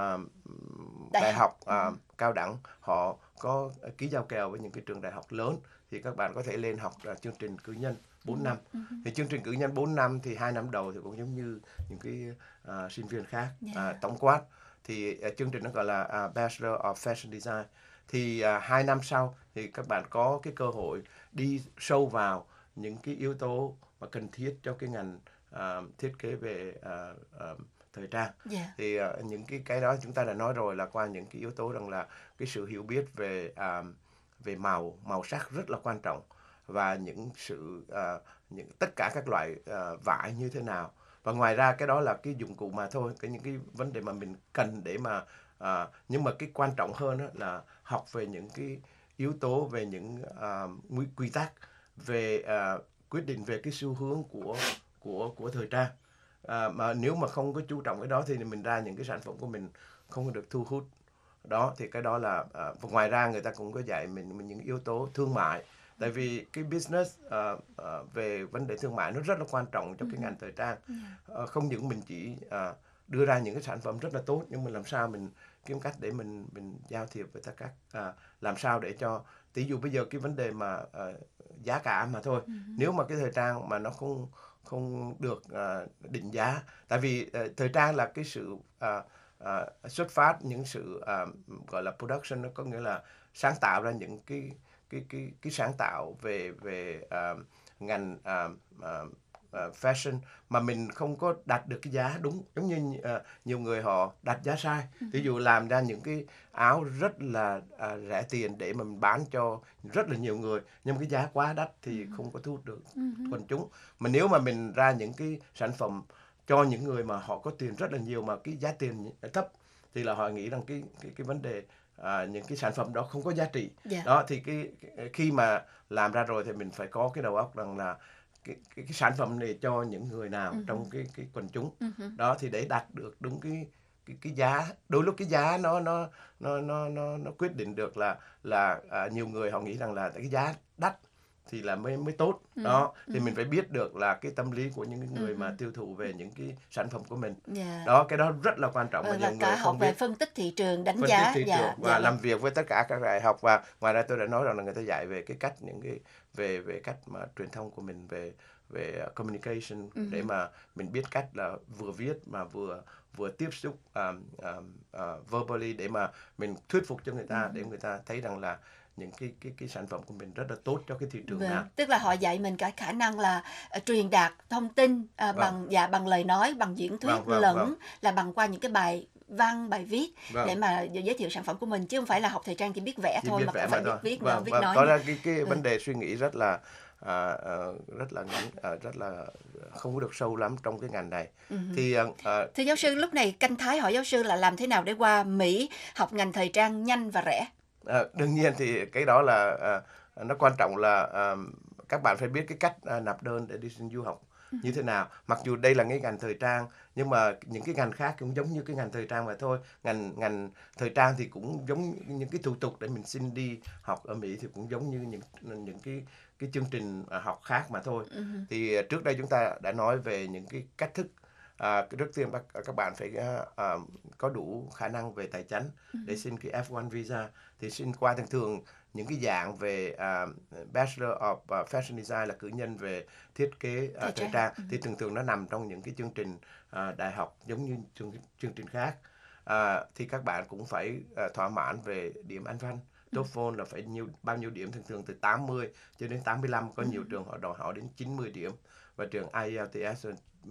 đại học cao đẳng họ có ký giao kèo với những cái trường đại học lớn, thì các bạn có thể lên học chương trình cử nhân 4 năm. Thì chương trình cử nhân 4 năm thì 2 năm đầu thì cũng giống như những cái sinh viên khác. Tổng quát thì chương trình nó gọi là Bachelor of Fashion Design. Thì 2 năm sau thì các bạn có cái cơ hội đi sâu vào những cái yếu tố mà cần thiết cho cái ngành thiết kế về thời trang. Thì những cái đó chúng ta đã nói rồi, là qua những cái yếu tố rằng là cái sự hiểu biết về màu sắc rất là quan trọng, và những tất cả các loại vải như thế nào. Và ngoài ra cái đó là cái dụng cụ mà thôi, những cái vấn đề mà mình cần để mà nhưng mà cái quan trọng hơn đó là học về những cái yếu tố, về những quy tắc về quyết định về cái xu hướng của thời trang. Mà nếu mà không có chú trọng cái đó thì mình ra những cái sản phẩm của mình không có được thu hút. Đó thì cái đó là ngoài ra người ta cũng có dạy mình những yếu tố thương mại. Tại vì cái business về vấn đề thương mại nó rất là quan trọng cho cái ngành thời trang. Không những mình chỉ đưa ra những cái sản phẩm rất là tốt, nhưng mà làm sao mình kiếm cách để mình giao thiệp với tất cả, làm sao để cho tỷ dụ bây giờ cái vấn đề mà giá cả mà thôi. Nếu mà cái thời trang mà nó không được định giá, tại vì thời trang là cái sự xuất phát, những sự gọi là production, nó có nghĩa là sáng tạo ra những cái sáng tạo về ngành fashion mà mình không có đặt được cái giá đúng, giống như nhiều người họ đặt giá sai. Ví dụ làm ra những cái áo rất là rẻ tiền để mà mình bán cho rất là nhiều người, nhưng mà cái giá quá đắt thì không có thu hút được quần chúng. Mà nếu mà mình ra những cái sản phẩm cho những người mà họ có tiền rất là nhiều mà cái giá tiền thấp, thì là họ nghĩ rằng cái vấn đề những cái sản phẩm đó không có giá trị. Đó thì khi mà làm ra rồi thì mình phải có cái đầu óc rằng là cái sản phẩm này cho những người nào trong cái quần chúng. Đó thì để đạt được đúng cái giá. Đôi lúc cái giá nó quyết định được là nhiều người họ nghĩ rằng là cái giá đắt thì là mới tốt. Đó thì mình phải biết được là cái tâm lý của những người mà tiêu thụ về những cái sản phẩm của mình. Đó, cái đó rất là quan trọng mà nhiều người không biết. Phân tích thị trường, đánh phân giá tích thị trường và làm việc với tất cả các đại học. Và ngoài ra tôi đã nói rằng là người ta dạy về cái cách về cách mà truyền thông của mình, về communication, để mà mình biết cách là vừa viết mà vừa tiếp xúc verbally, để mà mình thuyết phục cho người ta, để người ta thấy rằng là những cái sản phẩm của mình rất là tốt cho cái thị trường nào. Tức là họ dạy mình cái khả năng là truyền đạt thông tin bằng lời nói, bằng diễn thuyết, lẫn là bằng qua những cái bài văn, bài viết để mà giới thiệu sản phẩm của mình, chứ không phải là học thời trang chỉ biết vẽ thôi, mà còn phải biết viết nữa, biết nói. Có ra cái vấn đề suy nghĩ rất là ngắn, rất là không có được sâu lắm trong cái ngành này. Thì thưa giáo sư, lúc này Canh Thái hỏi giáo sư là làm thế nào để qua Mỹ học ngành thời trang nhanh và rẻ? Đương nhiên thì cái đó là nó quan trọng là các bạn phải biết cái cách nộp đơn để đi xin du học như thế nào. Mặc dù đây là cái ngành thời trang, nhưng mà những cái ngành khác cũng giống như cái ngành thời trang vậy thôi. Ngành thời trang thì cũng giống những cái thủ tục để mình xin đi học ở Mỹ thì cũng giống như những cái chương trình học khác mà thôi. Thì trước đây chúng ta đã nói về những cái cách thức. Trước tiên các bạn phải có đủ khả năng về tài chính để xin cái F1 visa. Thì xin qua thường những cái dạng về Bachelor of Fashion Design là cử nhân về thiết kế thời trang, thì thường nó nằm trong những cái chương trình đại học giống như chương trình khác. Thì các bạn cũng phải thỏa mãn về điểm Anh văn. TOEFL là phải bao nhiêu điểm, thường từ 80 cho đến 85, có nhiều trường họ đòi hỏi đến 90 điểm, và trường IELTS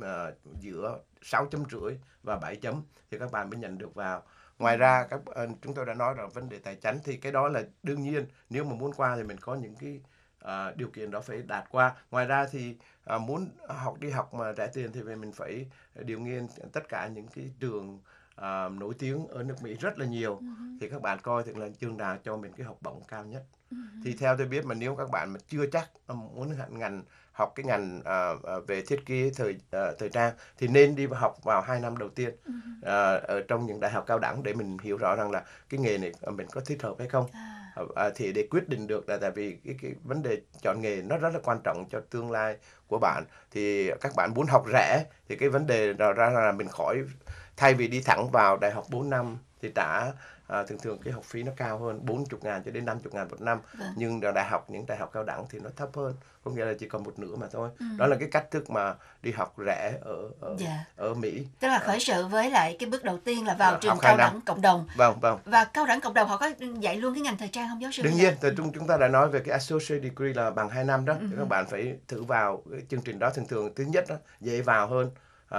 giữa 6.5 và 7 chấm thì các bạn mới nhận được vào. Ngoài ra chúng tôi đã nói rằng vấn đề tài chính thì cái đó là đương nhiên, nếu mà muốn qua thì mình có những cái điều kiện đó phải đạt qua. Ngoài ra thì muốn đi học mà rẻ tiền thì mình phải điều nghiên tất cả những cái trường nổi tiếng ở nước Mỹ rất là nhiều, thì các bạn coi thì là trường nào cho mình cái học bổng cao nhất. Thì theo tôi biết mà nếu các bạn mà chưa chắc muốn học cái ngành về thiết kế thời trang thì nên đi học vào 2 năm đầu tiên ở trong những đại học cao đẳng để mình hiểu rõ rằng là cái nghề này mình có thích hợp hay không. Thì để quyết định được là tại vì cái vấn đề chọn nghề nó rất là quan trọng cho tương lai của bạn. thì các bạn muốn học rẻ thì cái vấn đề đó ra là mình khỏi, thay vì đi thẳng vào đại học 4 năm thì trả thường cái học phí nó cao hơn 40.000 cho đến 50.000 một năm. Nhưng những đại học cao đẳng thì nó thấp hơn, có nghĩa là chỉ còn một nửa mà thôi. Đó là cái cách thức mà đi học rẻ ở Mỹ. Tức là khởi sự với lại cái bước đầu tiên là vào trường cao đẳng cộng đồng. Vâng. Và cao đẳng cộng đồng họ có dạy luôn cái ngành thời trang không giáo sư? Đương nhiên, chúng ta đã nói về cái associate degree là bằng 2 năm đó. Các bạn phải thử vào cái chương trình đó. Thường thứ nhất đó, dễ vào hơn.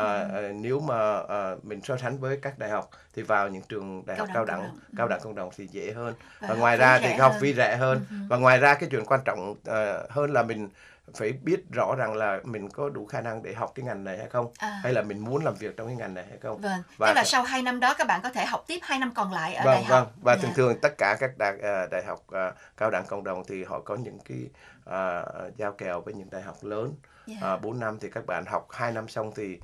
Nếu mà mình so sánh với các đại học thì vào những trường đại học cao đẳng cộng đồng thì dễ hơn, và ngoài ra thì học phí rẻ hơn. Và ngoài ra cái chuyện quan trọng hơn là mình phải biết rõ rằng là mình có đủ khả năng để học cái ngành này hay không, hay là mình muốn làm việc trong cái ngành này hay không. Tức là sau 2 năm đó các bạn có thể học tiếp 2 năm còn lại ở đại học. Và thường tất cả các đại học cao đẳng cộng đồng thì họ có những cái giao kèo với những đại học lớn. 4 năm thì các bạn học 2 năm xong thì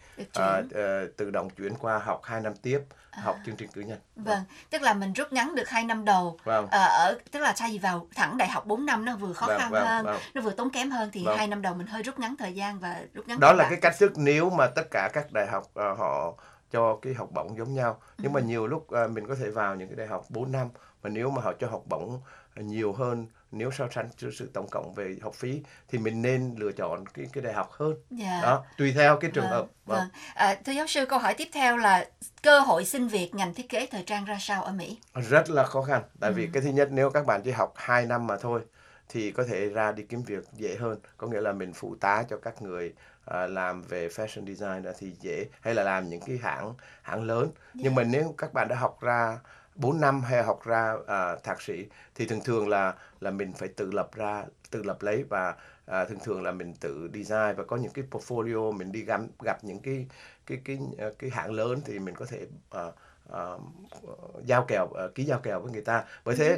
tự động chuyển qua học 2 năm tiếp, học chương trình cử nhân. Tức là mình rút ngắn được 2 năm đầu. Tức là thay vì vào thẳng đại học 4 năm nó vừa khó khăn hơn, nó vừa tốn kém hơn, thì 2 năm đầu mình hơi rút ngắn thời gian và rút ngắn. Đó là cái cách thức nếu mà tất cả các đại học họ cho cái học bổng giống nhau. Nhưng mà nhiều lúc mình có thể vào những cái đại học 4 năm mà nếu mà họ cho học bổng nhiều hơn, nếu so sánh sự tổng cộng về học phí thì mình nên lựa chọn cái đại học hơn. Đó, tùy theo cái trường hợp. Thưa giáo sư, câu hỏi tiếp theo là cơ hội xin việc ngành thiết kế thời trang ra sao ở Mỹ? Rất là khó khăn. Tại vì cái thứ nhất, nếu các bạn chỉ học 2 năm mà thôi thì có thể ra đi kiếm việc dễ hơn. Có nghĩa là mình phụ tá cho các người làm về fashion design thì dễ, hay là làm những cái hãng lớn. Nhưng mà nếu các bạn đã học ra 4 năm hay học ra thạc sĩ thì thường thường là mình phải tự lập lấy, và thường thường là mình tự design và có những cái portfolio, mình đi gặp những cái hãng lớn thì mình có thể ký giao kèo với người ta. Bởi thế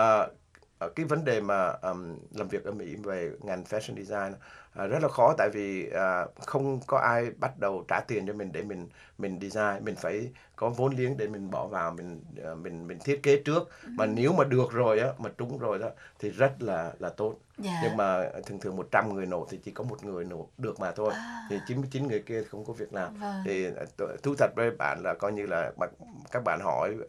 cái vấn đề mà làm việc ở Mỹ về ngành fashion design rất là khó, tại vì không có ai bắt đầu trả tiền cho mình để mình design. Mình phải có vốn liếng để mình bỏ vào, mình thiết kế trước. Mà nếu mà được rồi á, mà trúng rồi đó thì rất là tốt. Nhưng mà thường thường 100 người nộp thì chỉ có một người nộp được mà thôi. Thì 99 người kia không có việc làm. Thì thú thật với bạn là coi như là các bạn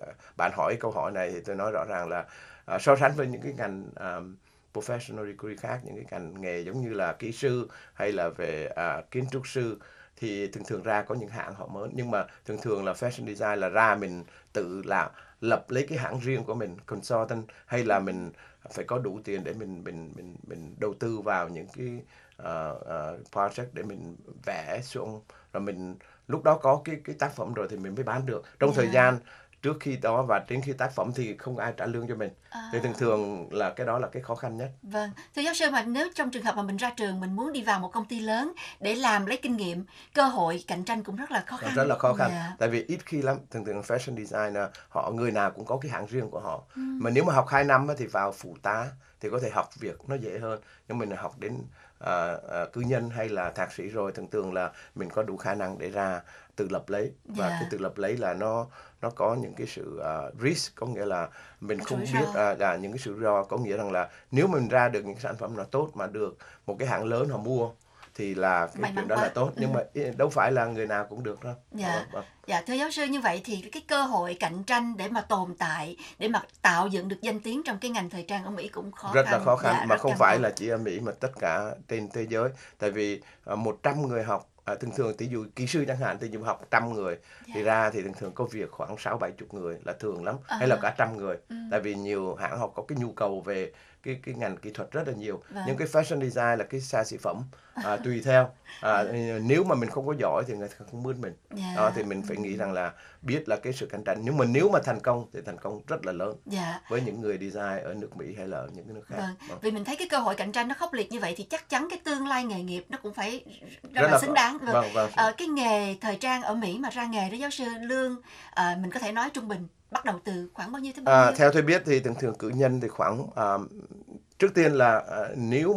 hỏi câu hỏi này thì tôi nói rõ ràng là so sánh với những cái ngành professional degree khác, những cái ngành nghề giống như là kỹ sư hay là về kiến trúc sư, thì thường thường ra có những hãng họ mới. Nhưng mà thường thường là fashion design là ra mình tự lập lấy cái hãng riêng của mình, consultant, hay là mình phải có đủ tiền để mình đầu tư vào những cái project để mình vẽ xuống, rồi mình lúc đó có cái tác phẩm rồi thì mình mới bán được. Trong thời gian trước khi đó và đến khi tác phẩm thì không ai trả lương cho mình. Thì thường thường là cái đó là cái khó khăn nhất. Vâng, thưa giáo sư, mà nếu trong trường hợp mà mình ra trường, mình muốn đi vào một công ty lớn để làm lấy kinh nghiệm, cơ hội cạnh tranh cũng rất là khó khăn. Rất là khó khăn, tại vì ít khi lắm. Thường thường fashion designer người nào cũng có cái hãng riêng của họ. Mà nếu mà học 2 năm thì vào phụ tá thì có thể học việc nó dễ hơn. Nhưng mình học đến cử nhân hay là thạc sĩ rồi, thường thường là mình có đủ khả năng để ra tự lập lấy. Và cái tự lập lấy là nó có những cái sự risk, có nghĩa là mình không biết những cái rủi ro. Có nghĩa rằng là nếu mình ra được những sản phẩm nó tốt mà được một cái hãng lớn họ mua thì là cái chuyện đó là tốt. Nhưng mà đâu phải là người nào cũng được đâu. Dạ, thưa giáo sư, như vậy thì cái cơ hội cạnh tranh để mà tồn tại, để mà tạo dựng được danh tiếng trong cái ngành thời trang ở Mỹ cũng khó khăn. Rất là khó khăn, mà không phải là chỉ ở Mỹ mà tất cả trên thế giới. Tại vì 100 người học, thường thường ví dụ kỹ sư chẳng hạn, ví dụ học 100 người thì ra thì thường thường có việc khoảng 60-70 người là thường lắm, hay là cả 100 người. Tại vì nhiều hãng họ có cái nhu cầu về cái ngành kỹ thuật rất là nhiều. Nhưng cái fashion design là cái xa xỉ phẩm, tùy theo. Nếu mà mình không có giỏi thì người ta không mướn mình. Thì mình phải nghĩ rằng là biết là cái sự cạnh tranh. Nhưng mà nếu mà thành công thì thành công rất là lớn với những người design ở nước Mỹ hay là ở những cái nước khác. Vì mình thấy cái cơ hội cạnh tranh nó khốc liệt như vậy thì chắc chắn cái tương lai nghề nghiệp nó cũng phải rất là xứng đáng. Cái nghề thời trang ở Mỹ mà ra nghề đó giáo sư, lương mình có thể nói trung bình bắt đầu từ khoảng bao nhiêu tới bao nhiêu? Theo tôi biết thì thường thường cử nhân thì khoảng trước tiên là nếu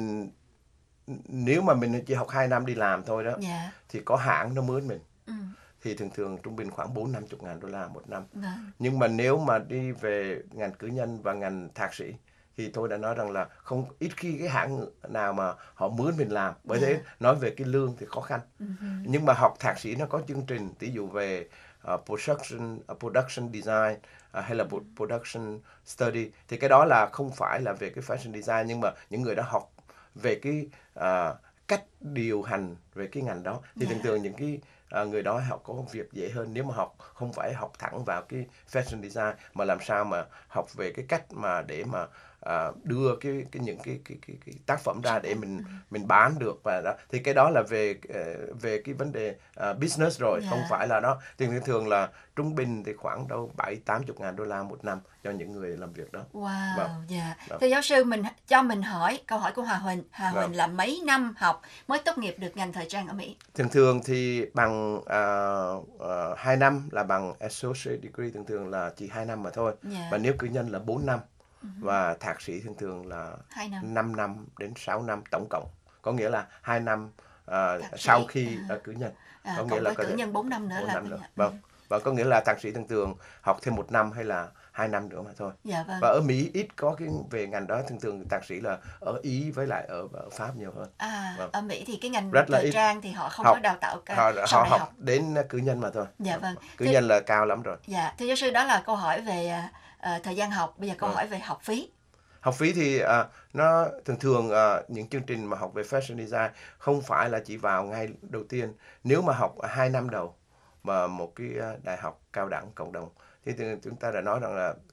mà mình chỉ học 2 năm đi làm thôi đó, thì có hãng nó mướn mình. Thì thường thường trung bình khoảng 40-50 ngàn đô la một năm. Nhưng mà nếu mà đi về ngành cử nhân và ngành thạc sĩ thì tôi đã nói rằng là ít khi cái hãng nào mà họ mướn mình làm. Bởi thế nói về cái lương thì khó khăn. Nhưng mà học thạc sĩ nó có chương trình, ví dụ về production design hay là production study, thì cái đó là không phải là về cái fashion design, nhưng mà những người đó học về cái cách điều hành về cái ngành đó thì thường thường những cái người đó họ có việc dễ hơn. Nếu mà không phải học thẳng vào cái fashion design mà làm sao mà học về cái cách mà để mà đưa những cái tác phẩm ra để mình bán được, và đó thì cái đó là về cái vấn đề business rồi, không phải là đó. Thì thường là trung bình thì khoảng đâu 70-80 ngàn đô la một năm cho những người làm việc đó. Thưa giáo sư, cho mình hỏi câu hỏi của Hòa Huỳnh là mấy năm học mới tốt nghiệp được ngành thời trang ở Mỹ? Thường thì bằng 2 năm là bằng associate degree, thường là chỉ 2 năm mà thôi. Và nếu cử nhân là 4 năm. Và thạc sĩ thường là 5 năm đến 6 năm tổng cộng. Có nghĩa là 2 năm sau khi cử nhân. Có nghĩa là cử nhân 4 năm nữa là và có nghĩa là thạc sĩ thường học thêm 1 năm hay là 2 năm nữa mà thôi. Và ở Mỹ ít có cái về ngành đó, thường thạc sĩ là ở Ý với lại ở Pháp nhiều hơn. Ở Mỹ thì cái ngành thời trang thì họ không có đào tạo cao. Họ học đến cử nhân mà thôi. Cử nhân là cao lắm rồi. Thưa giáo sư, đó là câu hỏi về thời gian học. Bây giờ câu hỏi về học phí. Học phí thì nó thường những chương trình mà học về fashion design không phải là chỉ vào ngay đầu tiên. Nếu mà học 2 năm đầu mà một cái đại học cao đẳng cộng đồng thì chúng ta đã nói rằng là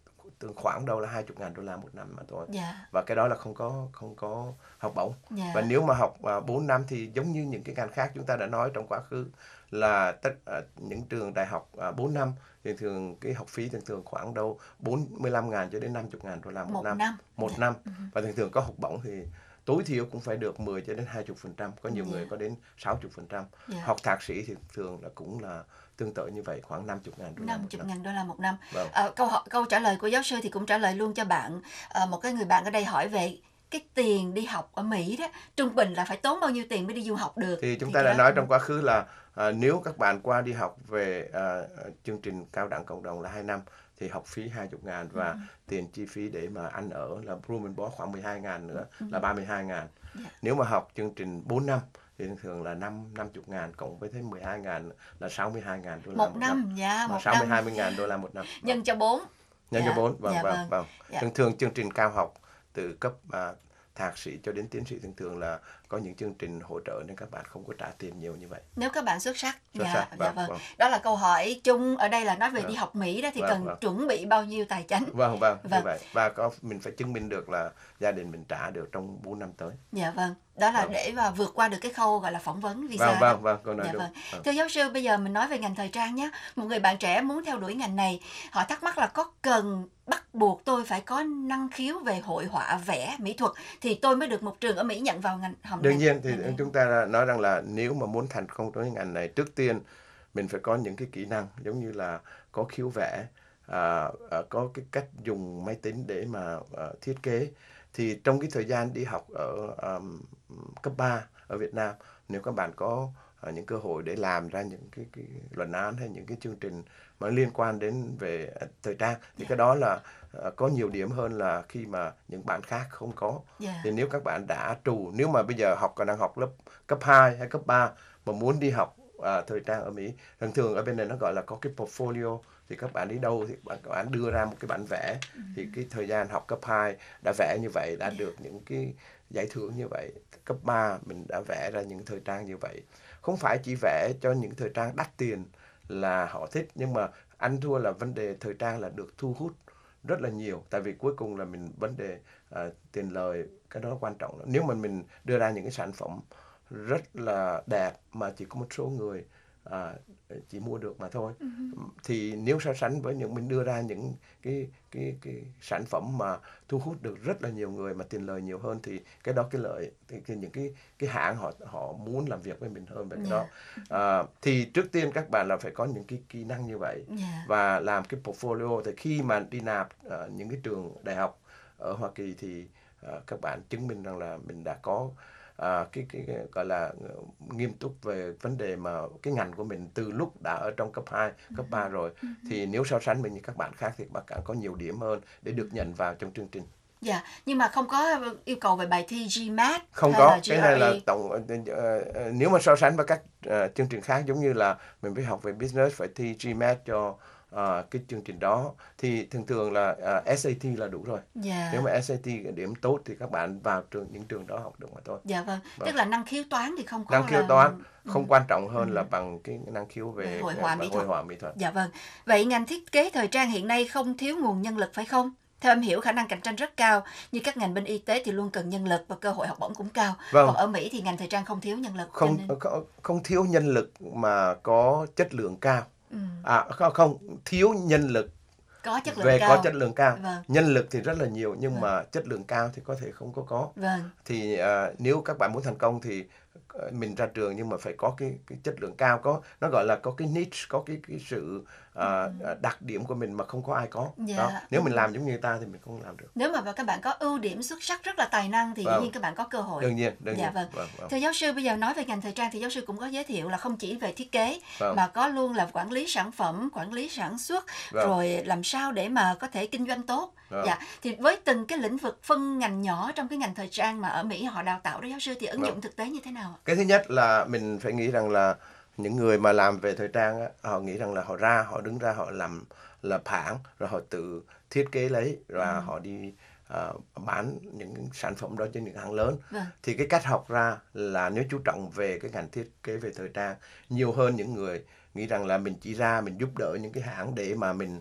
thường khoảng đâu là 20.000 đô la một năm mà thôi. Dạ. Và cái đó là không có học bổng. Dạ. Và nếu mà học 4 năm thì giống như những cái ngành khác chúng ta đã nói trong quá khứ là những trường đại học 4 năm thì thường cái học phí thường khoảng đâu 45.000 cho đến 50.000 đô la một năm. Một năm. Và thường có học bổng thì tối thiểu cũng phải được 10 cho đến 20%, có nhiều người có đến 60%. Học thạc sĩ thì thường là cũng là tương tự như vậy, khoảng 50.000 đô la 50.000 đô la một năm. Vâng. Câu trả lời của giáo sư thì cũng trả lời luôn cho bạn. Một cái người bạn ở đây hỏi về cái tiền đi học ở Mỹ đó, trung bình là phải tốn bao nhiêu tiền mới đi du học được? Thì chúng ta đã nói trong quá khứ là nếu các bạn qua đi học về chương trình cao đẳng cộng đồng là 2 năm thì học phí 20.000 và tiền chi phí để mà ăn ở là room and board khoảng 12.000 nữa là 32.000. Nếu mà học chương trình 4 năm thì thường là 50.000 cộng với thêm 12.000 là 62.000 đô la một năm. Dạ, một năm. 20.000 đô la một năm. Nhân cho 4. Nhân cho 4, vâng. Dạ. Thường chương trình cao học từ cấp thạc sĩ cho đến tiến sĩ thường là có những chương trình hỗ trợ nên các bạn không có trả tiền nhiều như vậy. Nếu các bạn xuất sắc. Dạ, vâng. Vâng. Đó là câu hỏi chung ở đây là nói về đi học Mỹ đó thì cần chuẩn bị bao nhiêu tài chính. Vâng, như vậy. Và mình phải chứng minh được là gia đình mình trả được trong 4 năm tới. Dạ vâng. Đó là để mà vượt qua được cái khâu gọi là phỏng vấn visa. Vâng, câu nói đúng. Thưa giáo sư, bây giờ mình nói về ngành thời trang nhé. Một người bạn trẻ muốn theo đuổi ngành này, họ thắc mắc là có cần bắt buộc tôi phải có năng khiếu về hội họa, vẽ, mỹ thuật thì tôi mới được một trường ở Mỹ nhận vào ngành học này? Đương nhiên thì chúng ta nói rằng là nếu mà muốn thành công trong ngành này, trước tiên mình phải có những cái kỹ năng giống như là có khiếu vẽ, có cái cách dùng máy tính để mà thiết kế. Thì trong cái thời gian đi học ở cấp 3 ở Việt Nam, nếu các bạn có những cơ hội để làm ra những cái luận án hay những cái chương trình mà liên quan đến về thời trang thì cái đó là có nhiều điểm hơn là khi mà những bạn khác không có. Thì nếu các bạn đã trù, nếu mà bây giờ còn đang học lớp cấp 2 hay cấp 3 mà muốn đi học thời trang ở Mỹ, thường ở bên này nó gọi là có cái portfolio, thì các bạn đi đâu thì các bạn đưa ra một cái bản vẽ, thì cái thời gian học cấp 2 đã vẽ như vậy, đã được những cái giải thưởng như vậy. Cấp 3 mình đã vẽ ra những thời trang như vậy. Không phải chỉ vẽ cho những thời trang đắt tiền là họ thích, nhưng mà ăn thua là vấn đề thời trang là được thu hút rất là nhiều. Tại vì cuối cùng là mình vấn đề tiền lời, cái đó quan trọng. Nếu mà mình đưa ra những cái sản phẩm rất là đẹp mà chỉ có một số người chỉ mua được mà thôi, thì nếu so sánh với những mình đưa ra những cái sản phẩm mà thu hút được rất là nhiều người mà tiền lời nhiều hơn, thì cái đó cái lợi thì những cái hãng họ muốn làm việc với mình hơn về cái đó. Thì trước tiên các bạn là phải có những cái kỹ năng như vậy và làm cái portfolio. Thì khi mà đi nạp những cái trường đại học ở Hoa Kỳ thì các bạn chứng minh rằng là mình đã có cái gọi là nghiêm túc về vấn đề mà cái ngành của mình từ lúc đã ở trong cấp 2, cấp 3 rồi. Thì nếu so sánh với những các bạn khác thì các bạn có nhiều điểm hơn để được nhận vào trong chương trình. Dạ, nhưng mà không có yêu cầu về bài thi GMAT. Không có, cái này là nếu mà so sánh với các chương trình khác, giống như là mình phải học về business phải thi GMAT cho cái chương trình đó, thì thường là SAT là đủ rồi. Nếu mà SAT điểm tốt thì các bạn vào những trường đó học được mà thôi. Dạ vâng. Tức là năng khiếu toán thì không có. Năng khiếu toán không quan trọng hơn là bằng cái năng khiếu về hội họa mỹ thuật. Dạ vâng. Vậy ngành thiết kế thời trang hiện nay không thiếu nguồn nhân lực phải không? Theo em hiểu khả năng cạnh tranh rất cao, như các ngành bên y tế thì luôn cần nhân lực và cơ hội học bổng cũng cao. Còn ở Mỹ thì ngành thời trang không thiếu nhân lực. Không thiếu nhân lực mà có chất lượng cao. Không thiếu nhân lực có chất lượng về cao. Có chất lượng cao. Vâng. Nhân lực thì rất là nhiều nhưng mà chất lượng cao thì có thể không có. Vâng. Thì nếu các bạn muốn thành công thì mình ra trường nhưng mà phải có cái chất lượng cao, nó gọi là có cái niche, có cái sự đặc điểm của mình mà không có ai có. Đó. Nếu mình làm giống như người ta thì mình không làm được. Nếu mà các bạn có ưu điểm xuất sắc, rất là tài năng thì dĩ nhiên các bạn có cơ hội. Đương nhiên. Vâng. Thưa giáo sư, bây giờ nói về ngành thời trang thì giáo sư cũng có giới thiệu là không chỉ về thiết kế mà có luôn là quản lý sản phẩm, quản lý sản xuất, rồi làm sao để mà có thể kinh doanh tốt. Dạ. Thì với từng cái lĩnh vực phân ngành nhỏ trong cái ngành thời trang mà ở Mỹ họ đào tạo đó giáo sư, thì ứng dụng thực tế như thế nào? Cái thứ nhất là mình phải nghĩ rằng là những người mà làm về thời trang á, họ nghĩ rằng là họ đứng ra họ làm lập hãng rồi họ tự thiết kế lấy và họ đi bán những sản phẩm đó cho những hãng lớn. Thì cái cách học ra là nếu chú trọng về cái ngành thiết kế về thời trang nhiều hơn những người nghĩ rằng là mình chỉ ra mình giúp đỡ những cái hãng để mà mình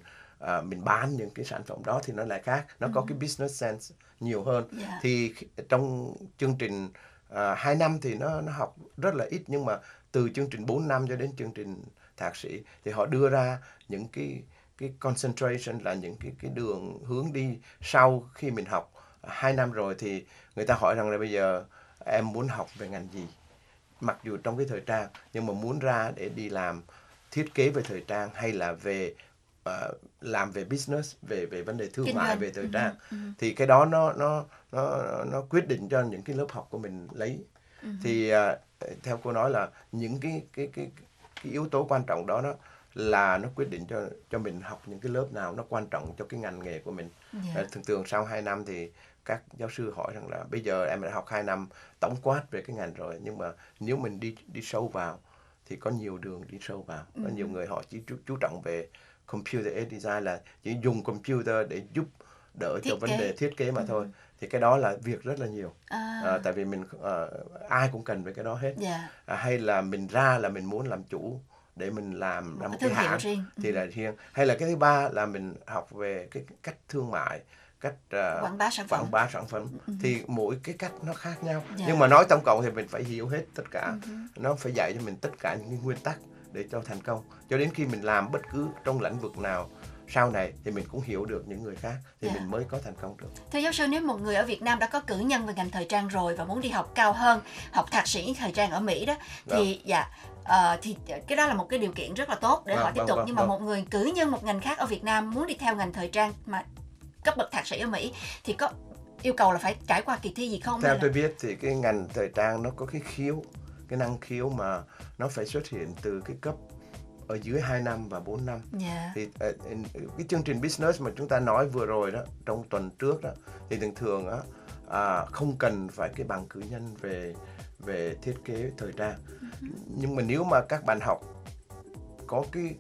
mình bán những cái sản phẩm đó thì nó lại khác, nó có cái business sense nhiều hơn. Thì trong chương trình 2 năm thì nó học rất là ít, nhưng mà từ chương trình 4 năm cho đến chương trình thạc sĩ thì họ đưa ra những cái concentration, là những cái đường hướng đi sau khi mình học 2 năm rồi. Thì người ta hỏi rằng là bây giờ em muốn học về ngành gì, mặc dù trong cái thời trang, nhưng mà muốn ra để đi làm thiết kế về thời trang, hay là về làm về business, về vấn đề thương mại về thời trang. Thì cái đó nó quyết định cho những cái lớp học của mình lấy. Thì theo cô nói là những cái yếu tố quan trọng đó là nó quyết định cho mình học những cái lớp nào nó quan trọng cho cái ngành nghề của mình. Thường sau 2 năm thì các giáo sư hỏi rằng là bây giờ em đã học 2 năm tổng quát về cái ngành rồi, nhưng mà nếu mình đi sâu vào thì có nhiều đường đi sâu vào. Có nhiều người họ chỉ chú trọng về computer aided design, là chỉ dùng computer để giúp đỡ cho vấn đề thiết kế mà thôi. Thì cái đó là việc rất là nhiều. Tại vì mình ai cũng cần về cái đó hết. Hay là mình ra là mình muốn làm chủ để mình làm ra một cái hãng thì là riêng. Hay là cái thứ ba là mình học về cái cách thương mại, cách quảng bá sản phẩm. Thì mỗi cái cách nó khác nhau. Nhưng mà nói tổng cộng thì mình phải hiểu hết tất cả. Nó phải dạy cho mình tất cả những cái nguyên tắc để cho thành công. Cho đến khi mình làm bất cứ trong lĩnh vực nào sau này thì mình cũng hiểu được những người khác thì mình mới có thành công được. Thưa giáo sư, nếu một người ở Việt Nam đã có cử nhân về ngành thời trang rồi và muốn đi học cao hơn, học thạc sĩ thời trang ở Mỹ đó, thì thì cái đó là một cái điều kiện rất là tốt để họ tiếp tục. Nhưng mà một người cử nhân một ngành khác ở Việt Nam muốn đi theo ngành thời trang mà cấp bậc thạc sĩ ở Mỹ thì có yêu cầu là phải trải qua kỳ thi gì không? Theo tôi biết thì cái ngành thời trang nó có cái năng khiếu mà nó phải xuất hiện từ cái cấp ở dưới 2 năm và 4 năm. Thì cái chương trình business mà chúng ta nói vừa rồi đó, trong tuần trước đó, thì thường không cần phải cái bằng cử nhân về thiết kế thời trang. Nhưng mà nếu mà các bạn học có cái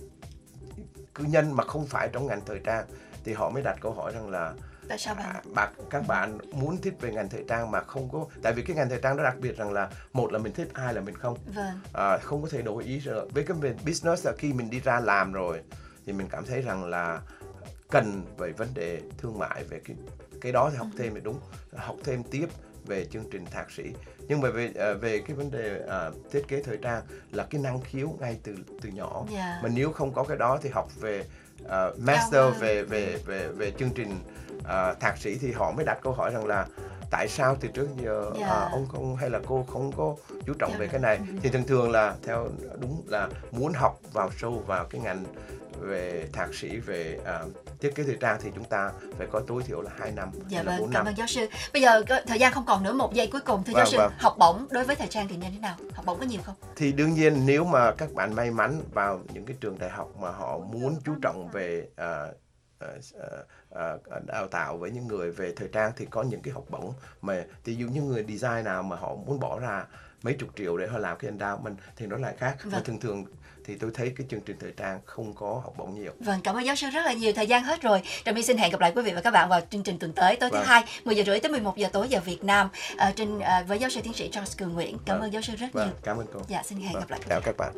cử nhân mà không phải trong ngành thời trang thì họ mới đặt câu hỏi rằng là tại sao các bạn muốn thích về ngành thời trang mà không có, tại vì cái ngành thời trang nó đặc biệt rằng là một là mình thích, hai là mình không. Không có thể đổi ý rồi. Với cái về business là khi mình đi ra làm rồi thì mình cảm thấy rằng là cần về vấn đề thương mại, về cái đó thì học thêm là đúng, học thêm tiếp về chương trình thạc sĩ. Nhưng mà về cái vấn đề thiết kế thời trang là cái năng khiếu ngay từ nhỏ. Mà nếu không có cái đó thì học về master về chương trình thạc sĩ thì họ mới đặt câu hỏi rằng là tại sao từ trước giờ ông không hay là cô không có chú trọng về cái này. Thì thường là theo đúng là muốn học vào sâu vào cái ngành về thạc sĩ về thiết kế thời trang thì chúng ta phải có tối thiểu là 2 năm hay là 4 năm. Cảm ơn giáo sư. Bây giờ thời gian không còn nữa, 1 giây cuối cùng. Thưa giáo sư, học bổng đối với thời trang thì như thế nào? Học bổng có nhiều không? Thì đương nhiên nếu mà các bạn may mắn vào những cái trường đại học mà họ muốn chú trọng về đào tạo với những người về thời trang thì có những cái học bổng mà ví dụ như người design nào mà họ muốn bỏ ra mấy chục triệu để họ làm cái endowment thì nó lại khác. Và thường thì tôi thấy cái chương trình thời trang không có học bổng nhiều. Cảm ơn giáo sư rất là nhiều. Thời gian hết rồi. Trà My xin hẹn gặp lại quý vị và các bạn vào chương trình tuần tới, tối thứ Hai, 10 giờ rưỡi tới 11 giờ tối giờ Việt Nam, với giáo sư tiến sĩ Charles Cường Nguyễn. Cảm ơn giáo sư rất nhiều. Cảm ơn cô. Xin hẹn gặp lại. Chào các bạn.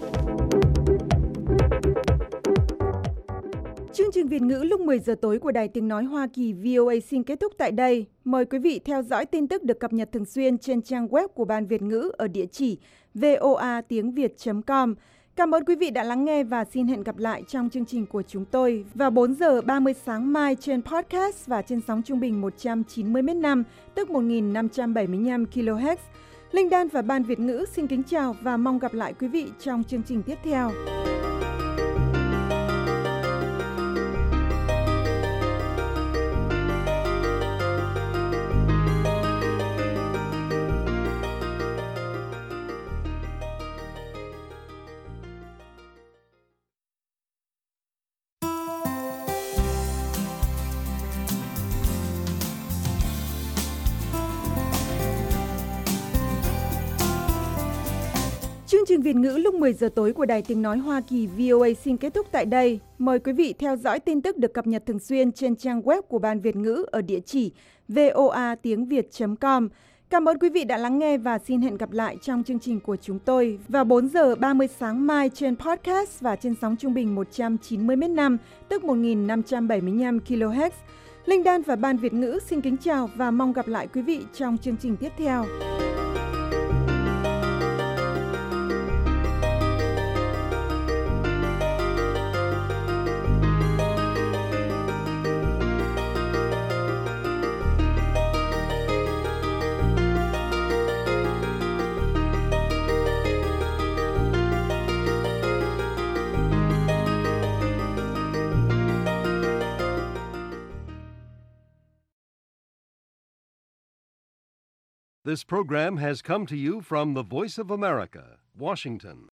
Chương trình Việt ngữ lúc 10 giờ tối của Đài Tiếng Nói Hoa Kỳ VOA xin kết thúc tại đây. Mời quý vị theo dõi tin tức được cập nhật thường xuyên trên trang web của Ban Việt ngữ ở địa chỉ voatiengviet.com. Cảm ơn quý vị đã lắng nghe và xin hẹn gặp lại trong chương trình của chúng tôi vào 4 giờ 30 sáng mai trên podcast và trên sóng trung bình 190 m5, tức 1575 kHz. Linh Đan và Ban Việt ngữ xin kính chào và mong gặp lại quý vị trong chương trình tiếp theo. Chương trình Việt ngữ lúc 10 giờ tối của Đài Tiếng Nói Hoa Kỳ VOA xin kết thúc tại đây. Mời quý vị theo dõi tin tức được cập nhật thường xuyên trên trang web của Ban Việt ngữ ở địa chỉ voatiengviet.com. Cảm ơn quý vị đã lắng nghe và xin hẹn gặp lại trong chương trình của chúng tôi vào 4 giờ 30 sáng mai trên podcast và trên sóng trung bình 190 m5, tức 1575 kHz. Linh Đan và Ban Việt ngữ xin kính chào và mong gặp lại quý vị trong chương trình tiếp theo. This program has come to you from the Voice of America, Washington.